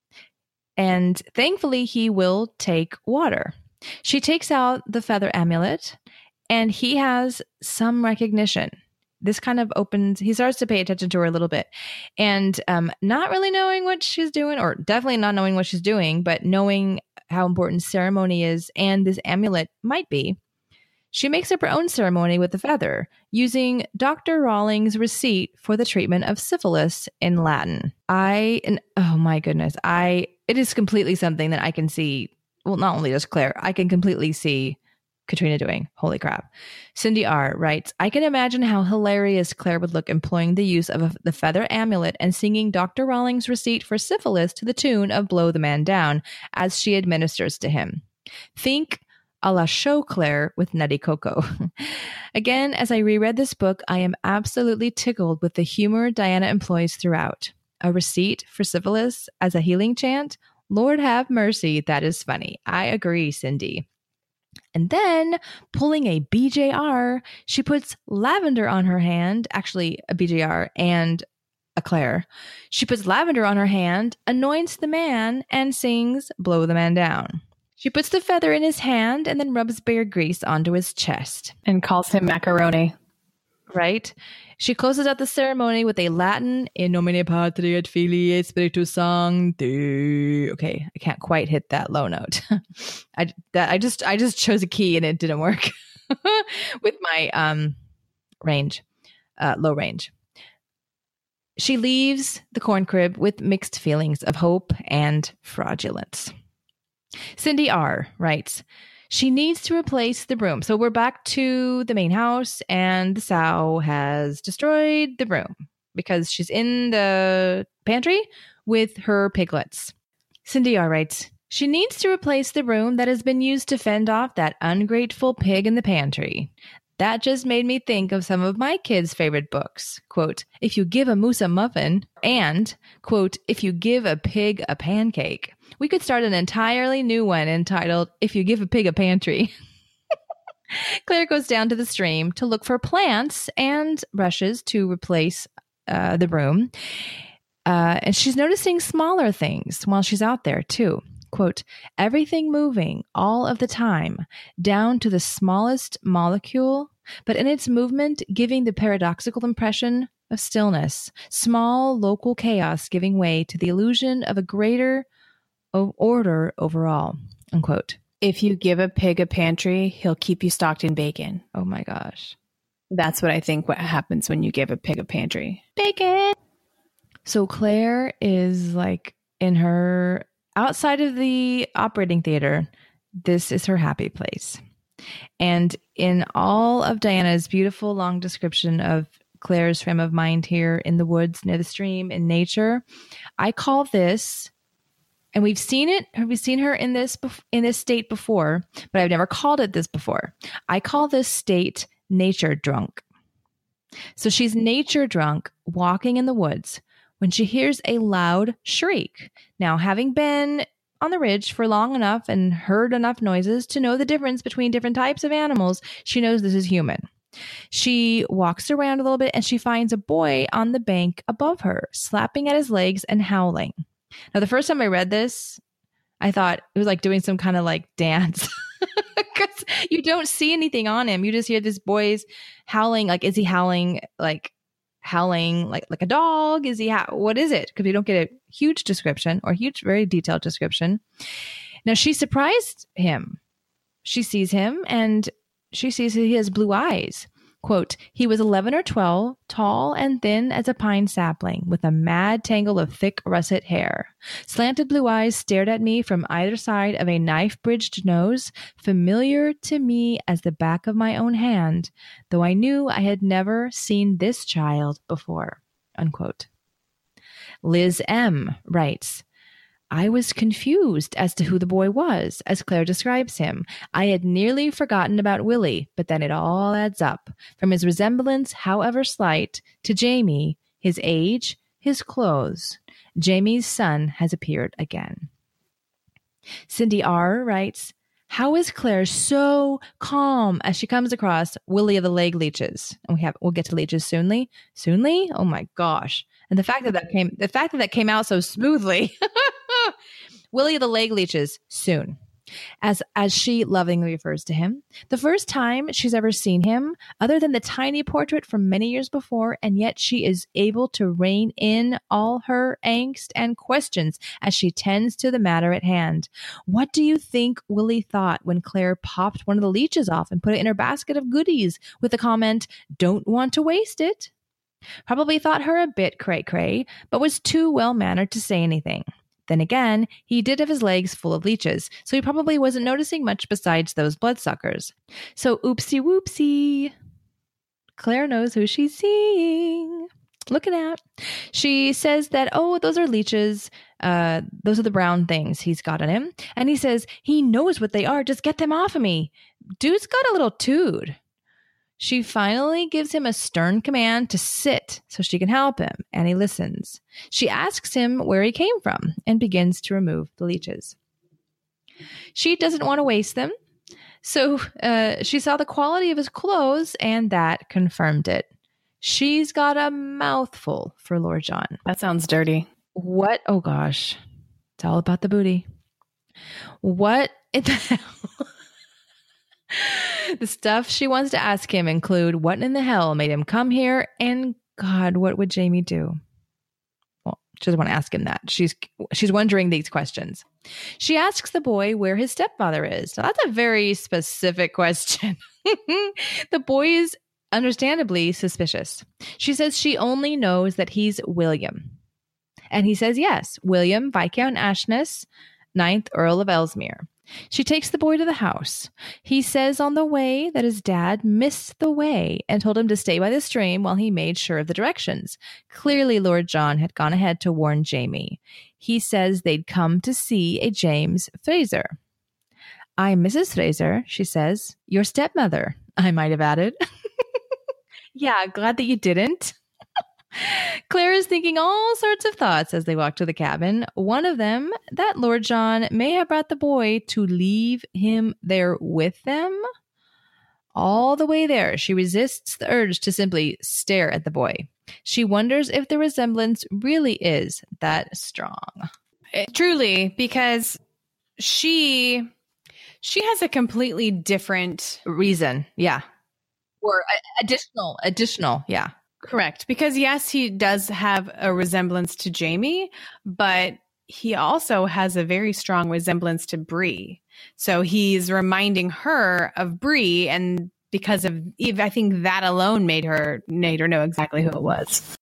And thankfully, he will take water. She takes out the feather amulet, and he has some recognition. This kind of opens, he starts to pay attention to her a little bit. And not really knowing what she's doing, or definitely not knowing what she's doing, but knowing how important ceremony is and this amulet might be, she makes up her own ceremony with the feather, using Dr. Rawlings' receipt for the treatment of syphilis in Latin. Oh my goodness, it is completely something that I can see. Well, not only does Claire, I can completely see Katrina doing. Holy crap. Cindy R. writes, I can imagine how hilarious Claire would look employing the use of the feather amulet and singing Dr. Rawlings' receipt for syphilis to the tune of Blow the Man Down as she administers to him. Think a la show Claire with Nutty Coco. Again, as I reread this book, I am absolutely tickled with the humor Diana employs throughout. A receipt for syphilis as a healing chant? Lord have mercy, that is funny. I agree, Cindy. And then, pulling a BJR, she puts lavender on her hand, actually a BJR and a Claire. She puts lavender on her hand, anoints the man, and sings Blow the Man Down. She puts the feather in his hand and then rubs bear grease onto his chest. And calls him macaroni. Right? She closes out the ceremony with a Latin In nomine Patri et Filii et Spiritus Sancti. Okay, I can't quite hit that low note. I just chose a key and it didn't work with my range, low range. She leaves the corn crib with mixed feelings of hope and fraudulence. Cindy R. writes, she needs to replace the broom. So we're back to the main house, and the sow has destroyed the broom because she's in the pantry with her piglets. Cindy R. writes, she needs to replace the broom that has been used to fend off that ungrateful pig in the pantry. That just made me think of some of my kids' favorite books. Quote, if you give a moose a muffin, and, quote, if you give a pig a pancake. We could start an entirely new one entitled, If You Give a Pig a Pantry. Claire goes down to the stream to look for plants and brushes to replace the broom. And she's noticing smaller things while she's out there, too. Quote, everything moving all of the time, down to the smallest molecule, but in its movement giving the paradoxical impression of stillness, small local chaos giving way to the illusion of a greater order overall, unquote. If you give a pig a pantry, he'll keep you stocked in bacon. Oh my gosh. That's what I think what happens when you give a pig a pantry. Bacon! So Claire is like in her... outside of the operating theater, this is her happy place. And in all of Diana's beautiful long description of Claire's frame of mind here in the woods near the stream in nature, I call this, and we've seen her in this state before, but I've never called it this before. I call this state nature drunk. So she's nature drunk, walking in the woods, when she hears a loud shriek. Now, having been on the ridge for long enough and heard enough noises to know the difference between different types of animals, she knows this is human. She walks around a little bit and she finds a boy on the bank above her, slapping at his legs and howling. Now, the first time I read this, I thought it was like doing some kind of like dance because you don't see anything on him. You just hear this boy's howling. Like, is he howling like a dog? Is he, what is it? Because we don't get a huge description or very detailed description. Now, she surprised him. She sees him and she sees that he has blue eyes. Quote, he was 11 or 12, tall and thin as a pine sapling, with a mad tangle of thick russet hair. Slanted blue eyes stared at me from either side of a knife-bridged nose, familiar to me as the back of my own hand, though I knew I had never seen this child before. Unquote. Liz M. writes, I was confused as to who the boy was, as Claire describes him. I had nearly forgotten about Willie, but then it all adds up. From his resemblance, however slight, to Jamie, his age, his clothes. Jamie's son has appeared again. Cindy R. writes, how is Claire so calm as she comes across Willie of the leg leeches? And we'll get to leeches soonly. Soonly? Oh my gosh. And the fact that that came out so smoothly. Willie of the leg leeches soon, as she lovingly refers to him. The first time she's ever seen him, other than the tiny portrait from many years before, and yet she is able to rein in all her angst and questions as she tends to the matter at hand. What do you think Willie thought when Claire popped one of the leeches off and put it in her basket of goodies with the comment, "Don't want to waste it"? Probably thought her a bit cray-cray, but was too well-mannered to say anything. Then again, he did have his legs full of leeches, so he probably wasn't noticing much besides those bloodsuckers. So oopsie whoopsie. Claire knows who she's seeing. Looking at. She says that, oh, those are leeches. Those are the brown things he's got on him. And he says, he knows what they are. Just get them off of me. Dude's got a little tood. She finally gives him a stern command to sit so she can help him, and he listens. She asks him where he came from and begins to remove the leeches. She doesn't want to waste them, so she saw the quality of his clothes, and that confirmed it. She's got a mouthful for Lord John. That sounds dirty. What? Oh, gosh. It's all about the booty. What in the hell? The stuff she wants to ask him include what in the hell made him come here, and God, what would Jamie do? Well, she doesn't want to ask him that. She's wondering these questions. She asks the boy where his stepfather is. Now, that's a very specific question. The boy is understandably suspicious. She says she only knows that he's William. And he says yes, William Viscount Ashness, 9th Earl of Ellesmere. She takes the boy to the house. He says on the way that his dad missed the way and told him to stay by the stream while he made sure of the directions. Clearly, Lord John had gone ahead to warn Jamie. He says they'd come to see a James Fraser. I'm Mrs. Fraser, she says. Your stepmother, I might have added. Yeah, glad that you didn't. Claire is thinking all sorts of thoughts as they walk to the cabin. One of them, that Lord John may have brought the boy to leave him there with them. All the way there, she resists the urge to simply stare at the boy. She wonders if the resemblance really is that strong. Truly, because she has a completely different reason. Yeah. Or additional. Yeah. Correct. Because yes, he does have a resemblance to Jamie, but he also has a very strong resemblance to Bree. So he's reminding her of Bree, and because of Eve, I think that alone made her know exactly who it was.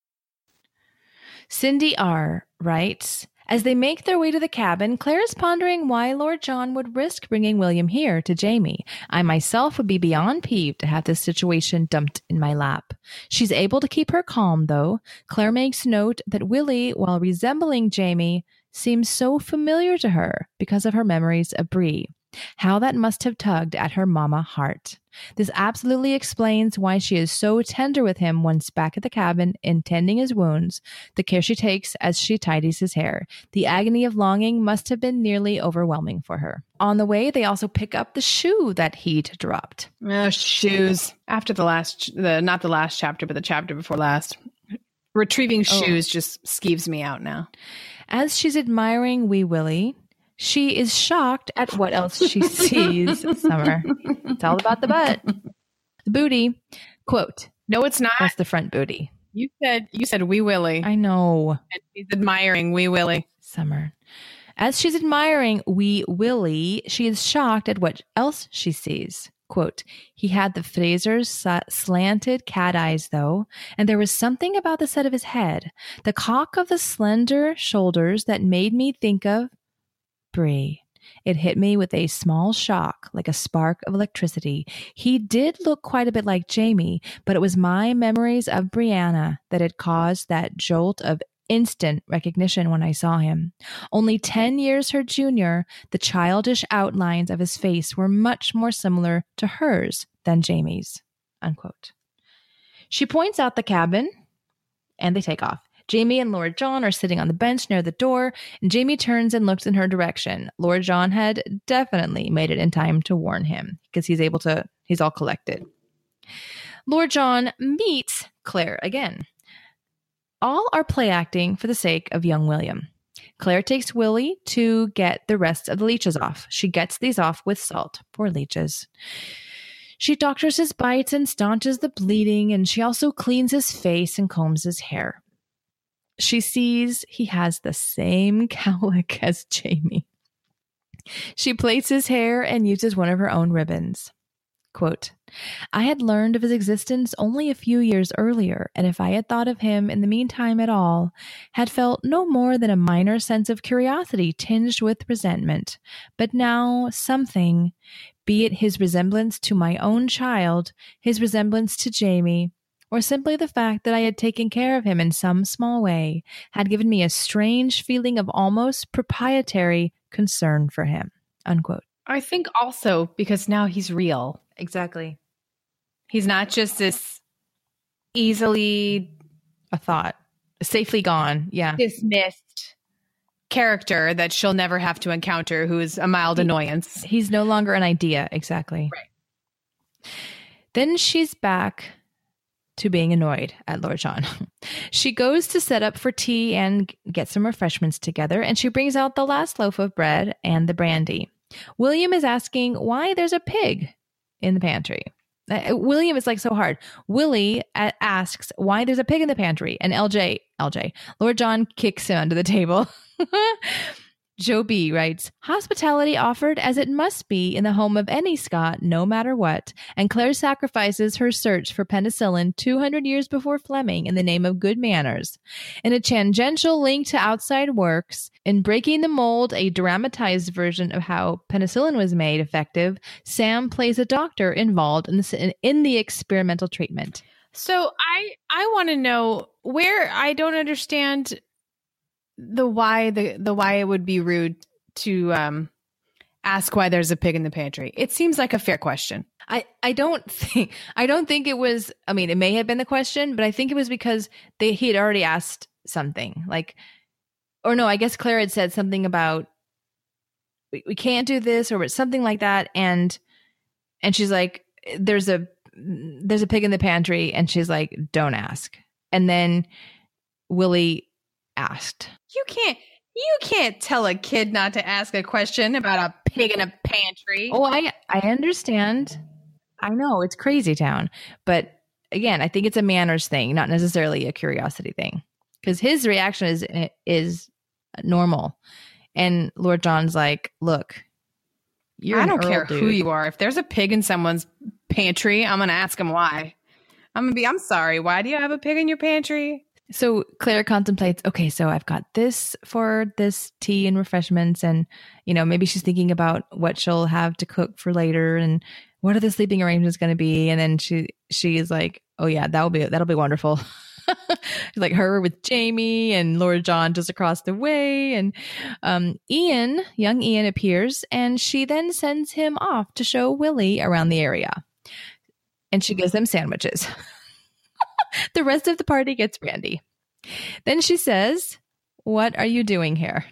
Cindy R. writes, as they make their way to the cabin, Claire is pondering why Lord John would risk bringing William here to Jamie. I myself would be beyond peeved to have this situation dumped in my lap. She's able to keep her calm, though. Claire makes note that Willie, while resembling Jamie, seems so familiar to her because of her memories of Bree. How that must have tugged at her mama heart. This absolutely explains why she is so tender with him once back at the cabin, tending his wounds, the care she takes as she tidies his hair. The agony of longing must have been nearly overwhelming for her. On the way, they also pick up the shoe that he'd dropped. Shoes. After not the last chapter, but the chapter before last. Retrieving shoes just skeeves me out now. As she's admiring Wee Willie, she is shocked at what else she sees. Summer. It's all about the butt. The booty. Quote. No, it's not. That's the front booty. You said Wee Willie. I know. And she's admiring Wee Willie. Summer. As she's admiring Wee Willie, she is shocked at what else she sees. Quote, he had the Fraser's slanted cat eyes, though, and there was something about the set of his head, the cock of the slender shoulders that made me think of Brie. It hit me with a small shock, like a spark of electricity. He did look quite a bit like Jamie, but it was my memories of Brianna that had caused that jolt of instant recognition when I saw him. Only 10 years her junior, the childish outlines of his face were much more similar to hers than Jamie's. Unquote. She points out the cabin, and they take off. Jamie and Lord John are sitting on the bench near the door, and Jamie turns and looks in her direction. Lord John had definitely made it in time to warn him, because he's all collected. Lord John meets Claire again. All are play acting for the sake of young William. Claire takes Willie to get the rest of the leeches off. She gets these off with salt. Poor leeches. She doctors his bites and staunches the bleeding, and she also cleans his face and combs his hair. She sees he has the same cowlick as Jamie. She plaits his hair and uses one of her own ribbons. Quote, I had learned of his existence only a few years earlier, and if I had thought of him in the meantime at all, had felt no more than a minor sense of curiosity tinged with resentment. But now something, be it his resemblance to my own child, his resemblance to Jamie, or simply the fact that I had taken care of him in some small way, had given me a strange feeling of almost proprietary concern for him. Unquote. I think also because now he's real. Exactly. He's not just this easily a thought, safely gone. Yeah. Dismissed character that she'll never have to encounter, who is a mild annoyance. He's no longer an idea. Exactly. Right. Then she's back to being annoyed at Lord John. She goes to set up for tea and get some refreshments together, and she brings out the last loaf of bread and the brandy. William is asking why there's a pig in the pantry. William is like so hard. Willie asks why there's a pig in the pantry, and LJ, Lord John kicks him under the table. Joe B. writes, hospitality offered as it must be in the home of any Scot, no matter what, and Claire sacrifices her search for penicillin 200 years before Fleming in the name of good manners. In a tangential link to outside works, in Breaking the Mold, a dramatized version of how penicillin was made effective, Sam plays a doctor involved in the experimental treatment. So I want to know where I don't understand the why it would be rude to ask why there's a pig in the pantry. It seems like a fair question. I don't think it was. I mean, it may have been the question, but I think it was because he had already asked something like, or no, I guess Claire had said something about we can't do this or something like that, and she's like, there's a pig in the pantry, and she's like, don't ask. And then Willie asked. You can't tell a kid not to ask a question about a pig in a pantry. Oh, I understand. I know it's crazy town, but again, I think it's a manners thing, not necessarily a curiosity thing. Because his reaction is normal, and Lord John's like, "Look, I don't care who you are. If there's a pig in someone's pantry, I'm gonna ask him why. I'm sorry. Why do you have a pig in your pantry?" So Claire contemplates, okay, so I've got this for this tea and refreshments, and, maybe she's thinking about what she'll have to cook for later and what are the sleeping arrangements going to be. And then she is like, oh yeah, that'll be wonderful. Like her with Jamie and Lord John just across the way. And young Ian appears, and she then sends him off to show Willie around the area. And she gives them sandwiches. The rest of the party gets brandy. Then she says, what are you doing here?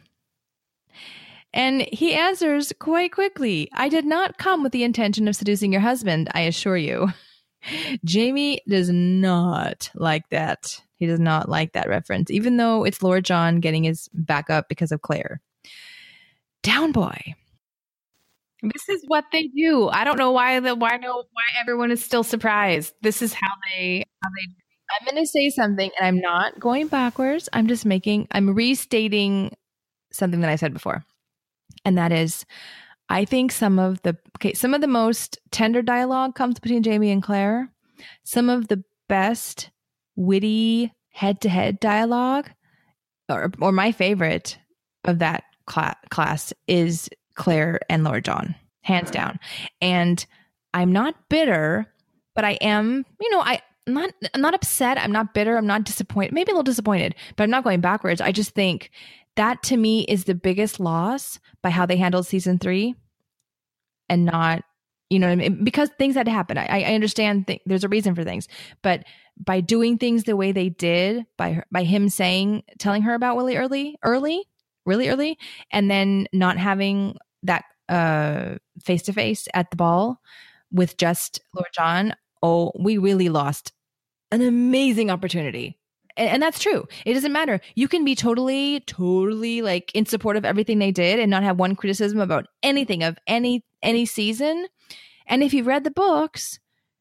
And he answers quite quickly, I did not come with the intention of seducing your husband, I assure you. Jamie does not like that. He does not like that reference, even though it's Lord John getting his back up because of Claire. Down boy. This is what they do. I don't know why everyone is still surprised. This is how they I'm going to say something, and I'm not going backwards. I'm restating something that I said before. And that is, I think some of the most tender dialogue comes between Jamie and Claire. Some of the best witty head-to-head dialogue, or my favorite of that class is Claire and Lord John, hands down. And I'm not bitter, but I am, I'm not upset. I'm not bitter. I'm not disappointed. Maybe a little disappointed, but I'm not going backwards. I just think that to me is the biggest loss by how they handled season 3, and not, what I mean? Because things had to happen. I understand there's a reason for things, but by doing things the way they did, by him telling her about Willie really early, and then not having that face-to-face at the ball with just Lord John, we really lost an amazing opportunity. And that's true. It doesn't matter. You can be totally like in support of everything they did and not have one criticism about anything of any season. And if you've read the books,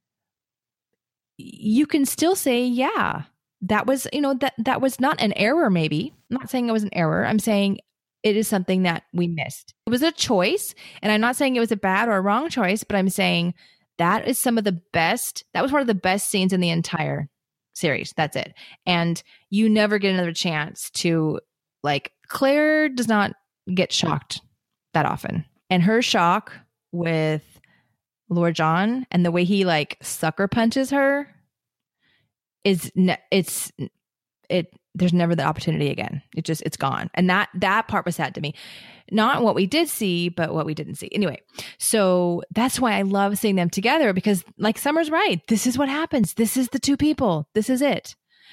you can still say, yeah, that was, that was not an error. Maybe I'm not saying it was an error. I'm saying it is something that we missed. It was a choice. And I'm not saying it was a bad or a wrong choice, but I'm saying that is that was one of the best scenes in the entire series. That's it. And you never get another chance to, Claire does not get shocked that often. And her shock with Lord John and the way he sucker punches her there's never the opportunity again. It's gone. And that part was sad to me. Not what we did see, but what we didn't see. Anyway, so that's why I love seeing them together, because Summer's right. This is what happens. This is the two people. This is it.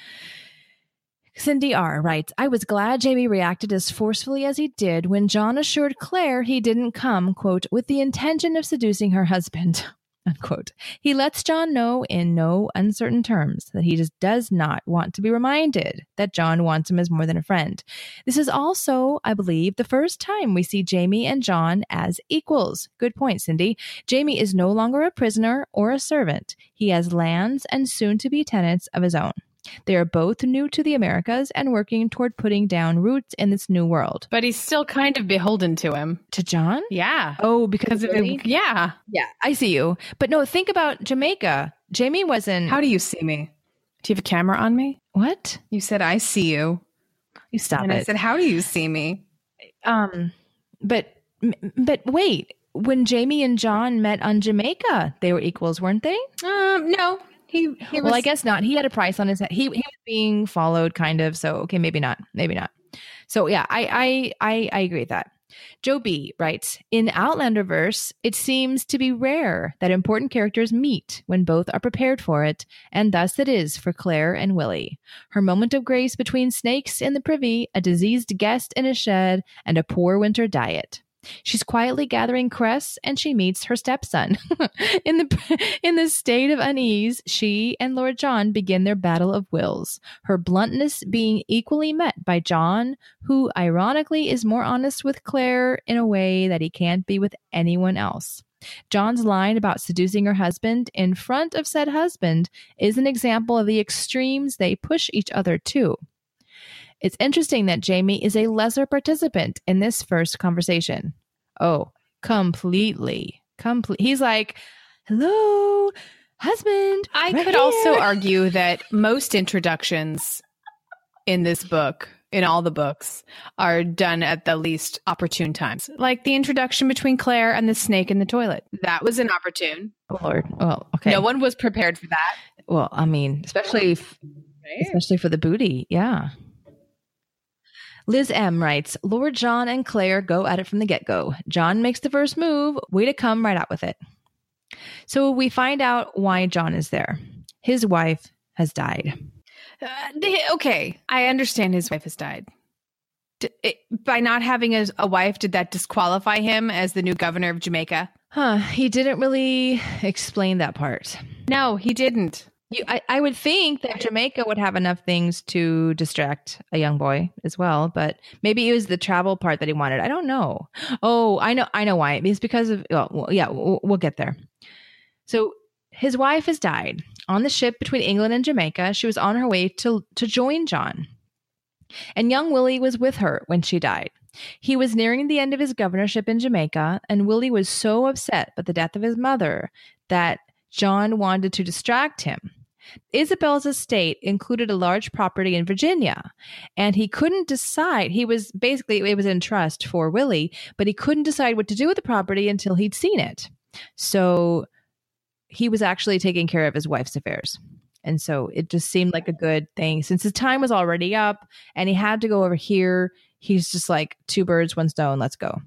Cindy R. writes, I was glad Jamie reacted as forcefully as he did when John assured Claire he didn't come, quote, with the intention of seducing her husband, unquote. He lets John know in no uncertain terms that he just does not want to be reminded that John wants him as more than a friend. This is also, I believe, the first time we see Jamie and John as equals. Good point, Cindy. Jamie is no longer a prisoner or a servant. He has lands and soon-to-be tenants of his own. They are both new to the Americas and working toward putting down roots in this new world. But he's still kind of beholden to him. To John? Yeah. Oh, because of Willie? Yeah. Yeah, I see you. But no, think about Jamaica. Jamie wasn't... How do you see me? Do you have a camera on me? What? You said, I see you. You stop and it. I said, how do you see me? But wait, when Jamie and John met on Jamaica, they were equals, weren't they? No. He well, I guess not. He had a price on his head. He was being followed, kind of. So, okay, maybe not. So, yeah, I agree with that. Joe B. writes, in Outlanderverse, it seems to be rare that important characters meet when both are prepared for it, and thus it is for Claire and Willie. Her moment of grace between snakes in the privy, a diseased guest in a shed, and a poor winter diet. She's quietly gathering crests, and she meets her stepson. In the state of unease, she and Lord John begin their battle of wills, her bluntness being equally met by John, who ironically is more honest with Claire in a way that he can't be with anyone else. John's line about seducing her husband in front of said husband is an example of the extremes they push each other to. It's interesting that Jamie is a lesser participant in this first conversation. Oh, completely. He's like, hello, husband. I could also argue that most introductions in this book, in all the books, are done at the least opportune times. Like the introduction between Claire and the snake in the toilet. That was an opportune. Oh, Lord. Well, okay. No one was prepared for that. Well, I mean, especially for the booty. Yeah. Liz M. writes, Lord John and Claire go at it from the get-go. John makes the first move, way to come right out with it. So we find out why John is there. His wife has died. Okay, I understand his wife has died. By not having a wife, did that disqualify him as the new governor of Jamaica? He didn't really explain that part. No, he didn't. I would think that Jamaica would have enough things to distract a young boy as well, but maybe it was the travel part that he wanted. I don't know. Oh, I know why. It's because of, we'll get there. So his wife has died. On the ship between England and Jamaica, she was on her way to join John. And young Willie was with her when she died. He was nearing the end of his governorship in Jamaica, and Willie was so upset by the death of his mother that John wanted to distract him. Isabel's estate included a large property in Virginia, and he couldn't decide. It was in trust for Willie, but he couldn't decide what to do with the property until he'd seen it. So he was actually taking care of his wife's affairs. And so it just seemed like a good thing. Since his time was already up and he had to go over here, he's just like, 2 birds, 1 stone, let's go.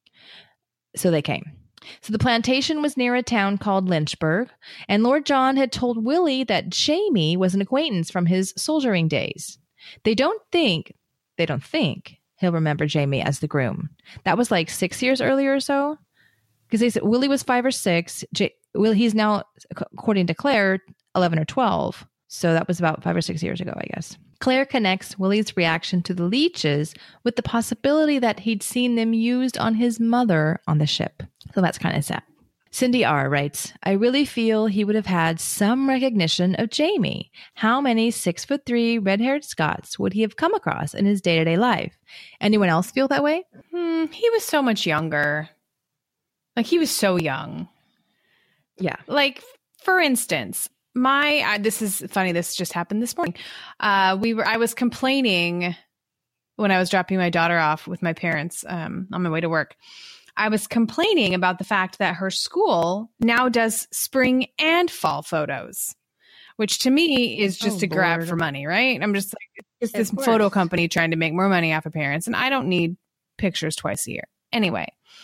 So they came. So the plantation was near a town called Lynchburg, and Lord John had told Willie that Jamie was an acquaintance from his soldiering days. They don't think he'll remember Jamie as the groom. That was like 6 years earlier or so. Because they said Willie was 5 or 6. He's now, according to Claire, 11 or 12. So that was about 5 or 6 years ago, I guess. Claire connects Willie's reaction to the leeches with the possibility that he'd seen them used on his mother on the ship. So that's kind of sad. Cindy R. writes, I really feel he would have had some recognition of Jamie. How many 6'3" red-haired Scots would he have come across in his day-to-day life? Anyone else feel that way? He was so much younger. Like, he was so young. Yeah. Like, for instance, this is funny. This just happened this morning. I was complaining when I was dropping my daughter off with my parents on my way to work. I was complaining about the fact that her school now does spring and fall photos, which to me is just a grab for money, right? I'm just like, it's this photo company trying to make more money off of parents, and I don't need pictures twice a year. Anyway,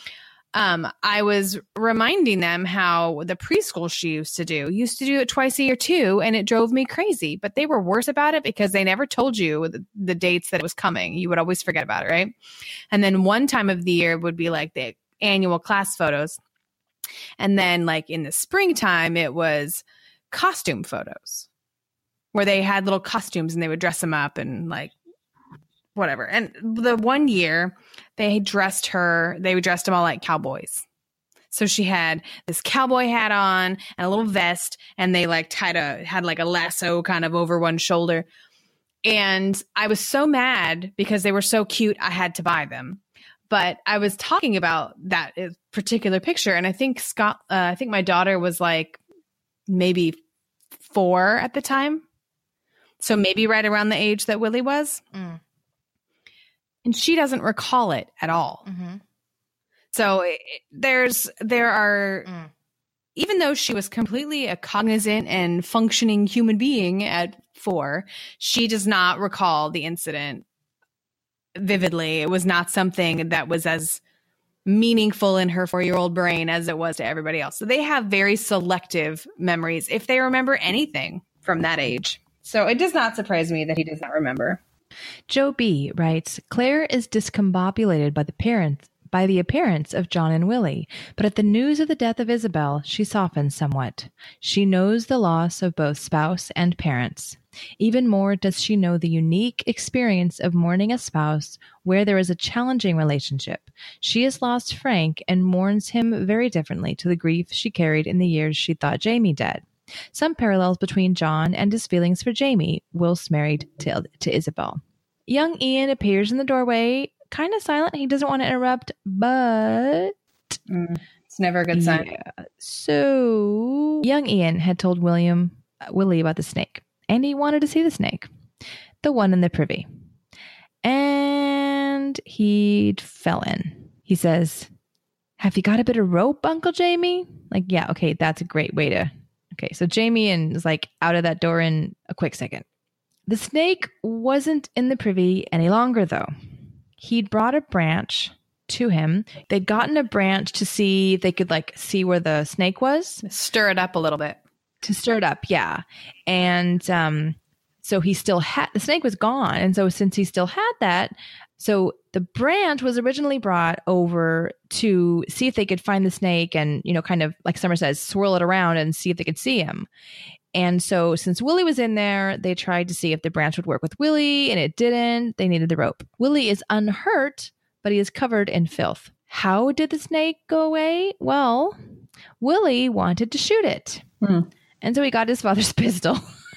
I was reminding them how the preschool she used to do it twice a year too, and it drove me crazy. But they were worse about it because they never told you the dates that it was coming. You would always forget about it, right? And then one time of the year would be like the annual class photos. And then like in the springtime, it was costume photos where they had little costumes and they would dress them up and like whatever. And the one year they dressed them all like cowboys. So she had this cowboy hat on and a little vest, and they like had like a lasso kind of over one shoulder. And I was so mad because they were so cute. I had to buy them. But I was talking about that particular picture, and I think my daughter was like maybe 4 at the time. So maybe right around the age that Willie was. Mm. And she doesn't recall it at all. Mm-hmm. So even though she was completely a cognizant and functioning human being at 4, she does not recall the incident vividly. It was not something that was as meaningful in her 4-year-old brain as it was to everybody else. So they have very selective memories if they remember anything from that age. So it does not surprise me that he does not remember. Joe B. writes, Claire is discombobulated by the appearance of John and Willie, but at the news of the death of Isabel, she softens somewhat. She knows the loss of both spouse and parents. Even more does she know the unique experience of mourning a spouse where there is a challenging relationship. She has lost Frank and mourns him very differently to the grief she carried in the years she thought Jamie dead. Some parallels between John and his feelings for Jamie, whilst married to Isabel. Young Ian appears in the doorway, kind of silent. He doesn't want to interrupt, but... it's never a good sign. Yeah. So, young Ian had told Willie about the snake, and he wanted to see the snake, the one in the privy. And he fell in. He says, have you got a bit of rope, Uncle Jamie? Like, yeah, okay, that's a great way to... Okay, so Jamie is like out of that door in a quick second. The snake wasn't in the privy any longer, though. He'd brought a branch to him. They'd gotten a branch to see if they could like see where the snake was. Stir it up a little bit. To stir it up, yeah. And so he still had, the snake was gone. And so since he still had that, so the branch was originally brought over to see if they could find the snake and, kind of like Summer says, swirl it around and see if they could see him. And so since Willie was in there, they tried to see if the branch would work with Willie, and it didn't. They needed the rope. Willie is unhurt, but he is covered in filth. How did the snake go away? Well, Willie wanted to shoot it. And so he got his father's pistol.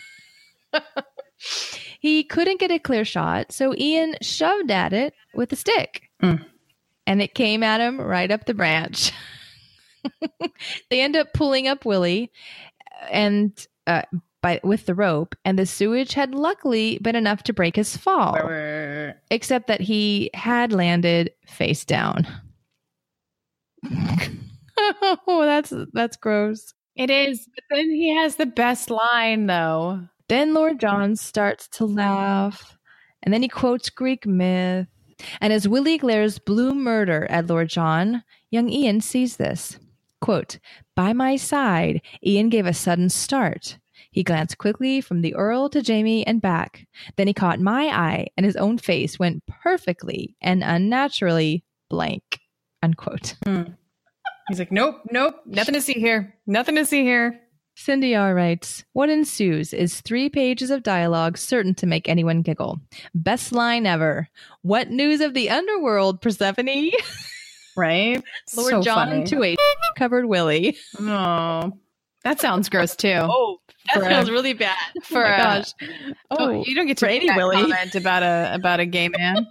He couldn't get a clear shot, so Ian shoved at it with a stick. And it came at him right up the branch. They end up pulling up Willie and with the rope, and the sewage had luckily been enough to break his fall, except that he had landed face down. Oh, that's gross. It is, but then he has the best line, though. Then Lord John starts to laugh, and then he quotes Greek myth. And as Willie glares blue murder at Lord John, young Ian sees this. Quote, "By my side, Ian gave a sudden start. He glanced quickly from the Earl to Jamie and back. Then he caught my eye, and his own face went perfectly and unnaturally blank." Unquote. He's like, nope, nothing to see here. Nothing to see here. Cindy R. writes, "What ensues is 3 pages of dialogue certain to make anyone giggle. Best line ever. What news of the underworld, Persephone?" Right? Lord So John funny. to a covered Willie. Oh, that sounds gross too. Oh, that sounds really bad. For oh my gosh. Oh, you don't get to for make any that Willie. comment about a gay man.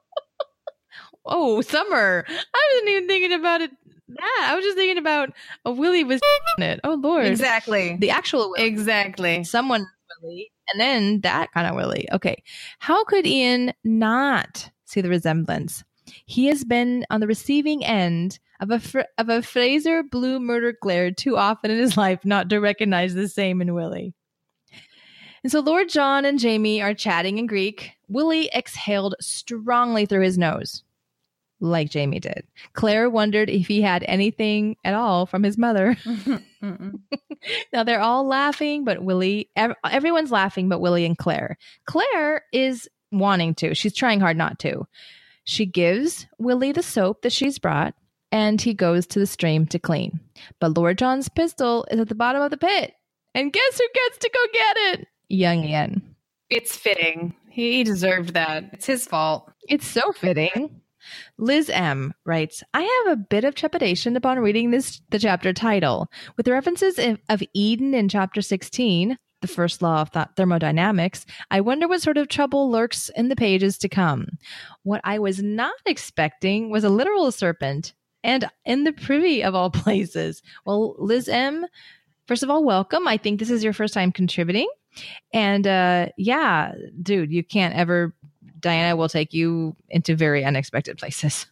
Oh, Summer. I wasn't even thinking about it. That I was just thinking about a Willie was in it. Oh Lord. Exactly. The actual Willie. Exactly. Someone Willie. And then that kind of Willie. Okay. How could Ian not see the resemblance? He has been on the receiving end of a Fraser blue murder glare too often in his life not to recognize the same in Willie. And so Lord John and Jamie are chatting in Greek. Willie exhaled strongly through his nose, like Jamie did. Claire wondered if he had anything at all from his mother. Now they're all laughing, but everyone's laughing but Willie and Claire. Claire is wanting to. She's trying hard not to. She gives Willie the soap that she's brought, and he goes to the stream to clean. But Lord John's pistol is at the bottom of the pit. And guess who gets to go get it? Young Ian. It's fitting. He deserved that. It's his fault. It's so fitting. Liz M. writes, "I have a bit of trepidation upon reading the chapter title. With the references of Eden in chapter 16, the first law of thermodynamics, I wonder what sort of trouble lurks in the pages to come. What I was not expecting was a literal serpent, and in the privy of all places." Well, Liz M., first of all, welcome. I think this is your first time contributing. And yeah, dude, you can't ever... Diana will take you into very unexpected places.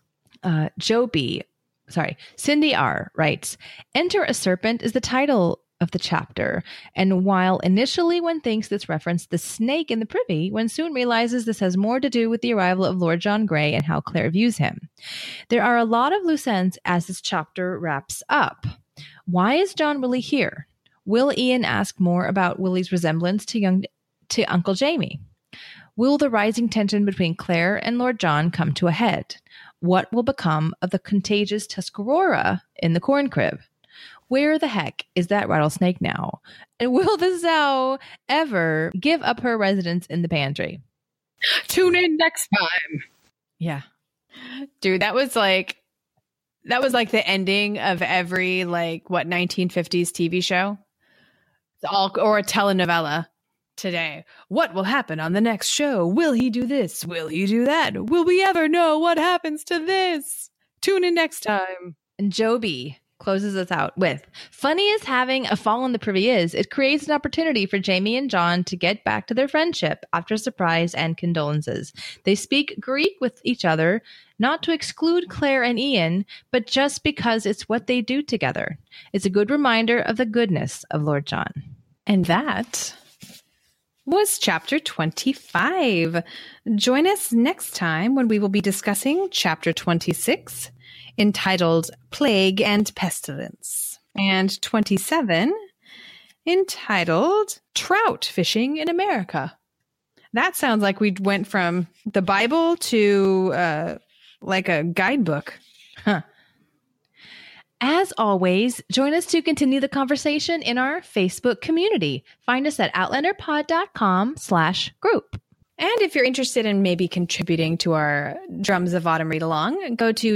Cindy R. writes, "Enter a Serpent is the title of the chapter. And while initially one thinks this referenced the snake in the privy, one soon realizes this has more to do with the arrival of Lord John Grey and how Claire views him. There are a lot of loose ends as this chapter wraps up. Why is John really here? Will Ian ask more about Willie's resemblance to Uncle Jamie? Will the rising tension between Claire and Lord John come to a head? What will become of the contagious Tuscarora in the corn crib? Where the heck is that rattlesnake now? And will the sow ever give up her residence in the pantry?" Tune in next time. Yeah. Dude, that was like the ending of every 1950s TV show. Or a telenovela. Today, what will happen on the next show? Will he do this? Will he do that? Will we ever know what happens to this? Tune in next time. And Joby closes us out with, "Funny as having a fall in the privy is, it creates an opportunity for Jamie and John to get back to their friendship after surprise and condolences. They speak Greek with each other, not to exclude Claire and Ian, but just because it's what they do together. It's a good reminder of the goodness of Lord John." And that was chapter 25. Join us next time when we will be discussing chapter 26, entitled Plague and Pestilence, and 27, entitled Trout Fishing in America. That sounds like we went from the Bible to a guidebook. Huh. As always, join us to continue the conversation in our Facebook community. Find us at outlanderpod.com/group. And if you're interested in maybe contributing to our Drums of Autumn read along, go to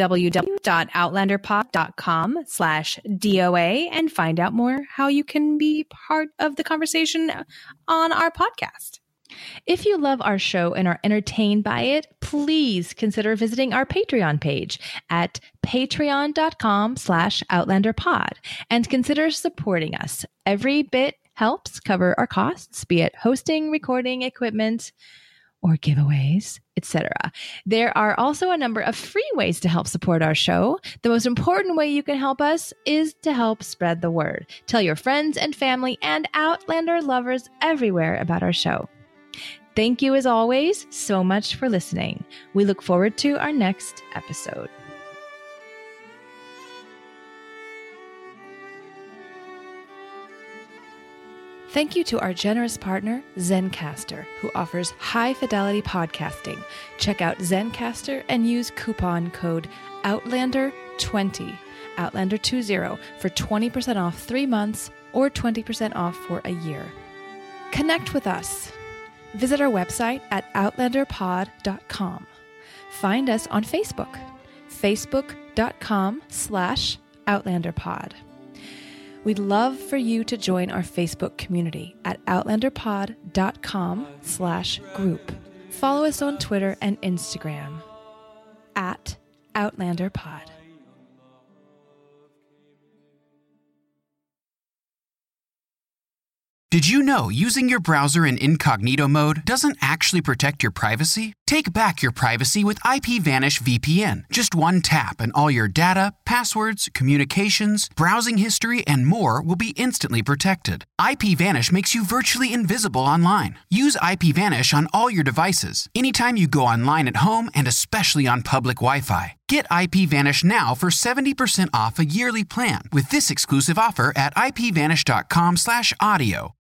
www.outlanderpod.com/DOA and find out more how you can be part of the conversation on our podcast. If you love our show and are entertained by it, please consider visiting our Patreon page at patreon.com/outlanderpod and consider supporting us. Every bit helps cover our costs, be it hosting, recording, equipment, or giveaways, etc. There are also a number of free ways to help support our show. The most important way you can help us is to help spread the word. Tell your friends and family and Outlander lovers everywhere about our show. Thank you, as always, so much for listening. We look forward to our next episode. Thank you to our generous partner, Zencastr, who offers high-fidelity podcasting. Check out Zencastr and use coupon code OUTLANDER20, Outlander20, for 20% off 3 months or 20% off for a year. Connect with us. Visit our website at outlanderpod.com. Find us on Facebook, facebook.com/outlanderpod. We'd love for you to join our Facebook community at outlanderpod.com/group. Follow us on Twitter and Instagram at OutlanderPod. Did you know using your browser in incognito mode doesn't actually protect your privacy? Take back your privacy with IPVanish VPN. Just one tap and all your data, passwords, communications, browsing history, and more will be instantly protected. IPVanish makes you virtually invisible online. Use IPVanish on all your devices, anytime you go online at home and especially on public Wi-Fi. Get IPVanish now for 70% off a yearly plan with this exclusive offer at IPVanish.com/audio.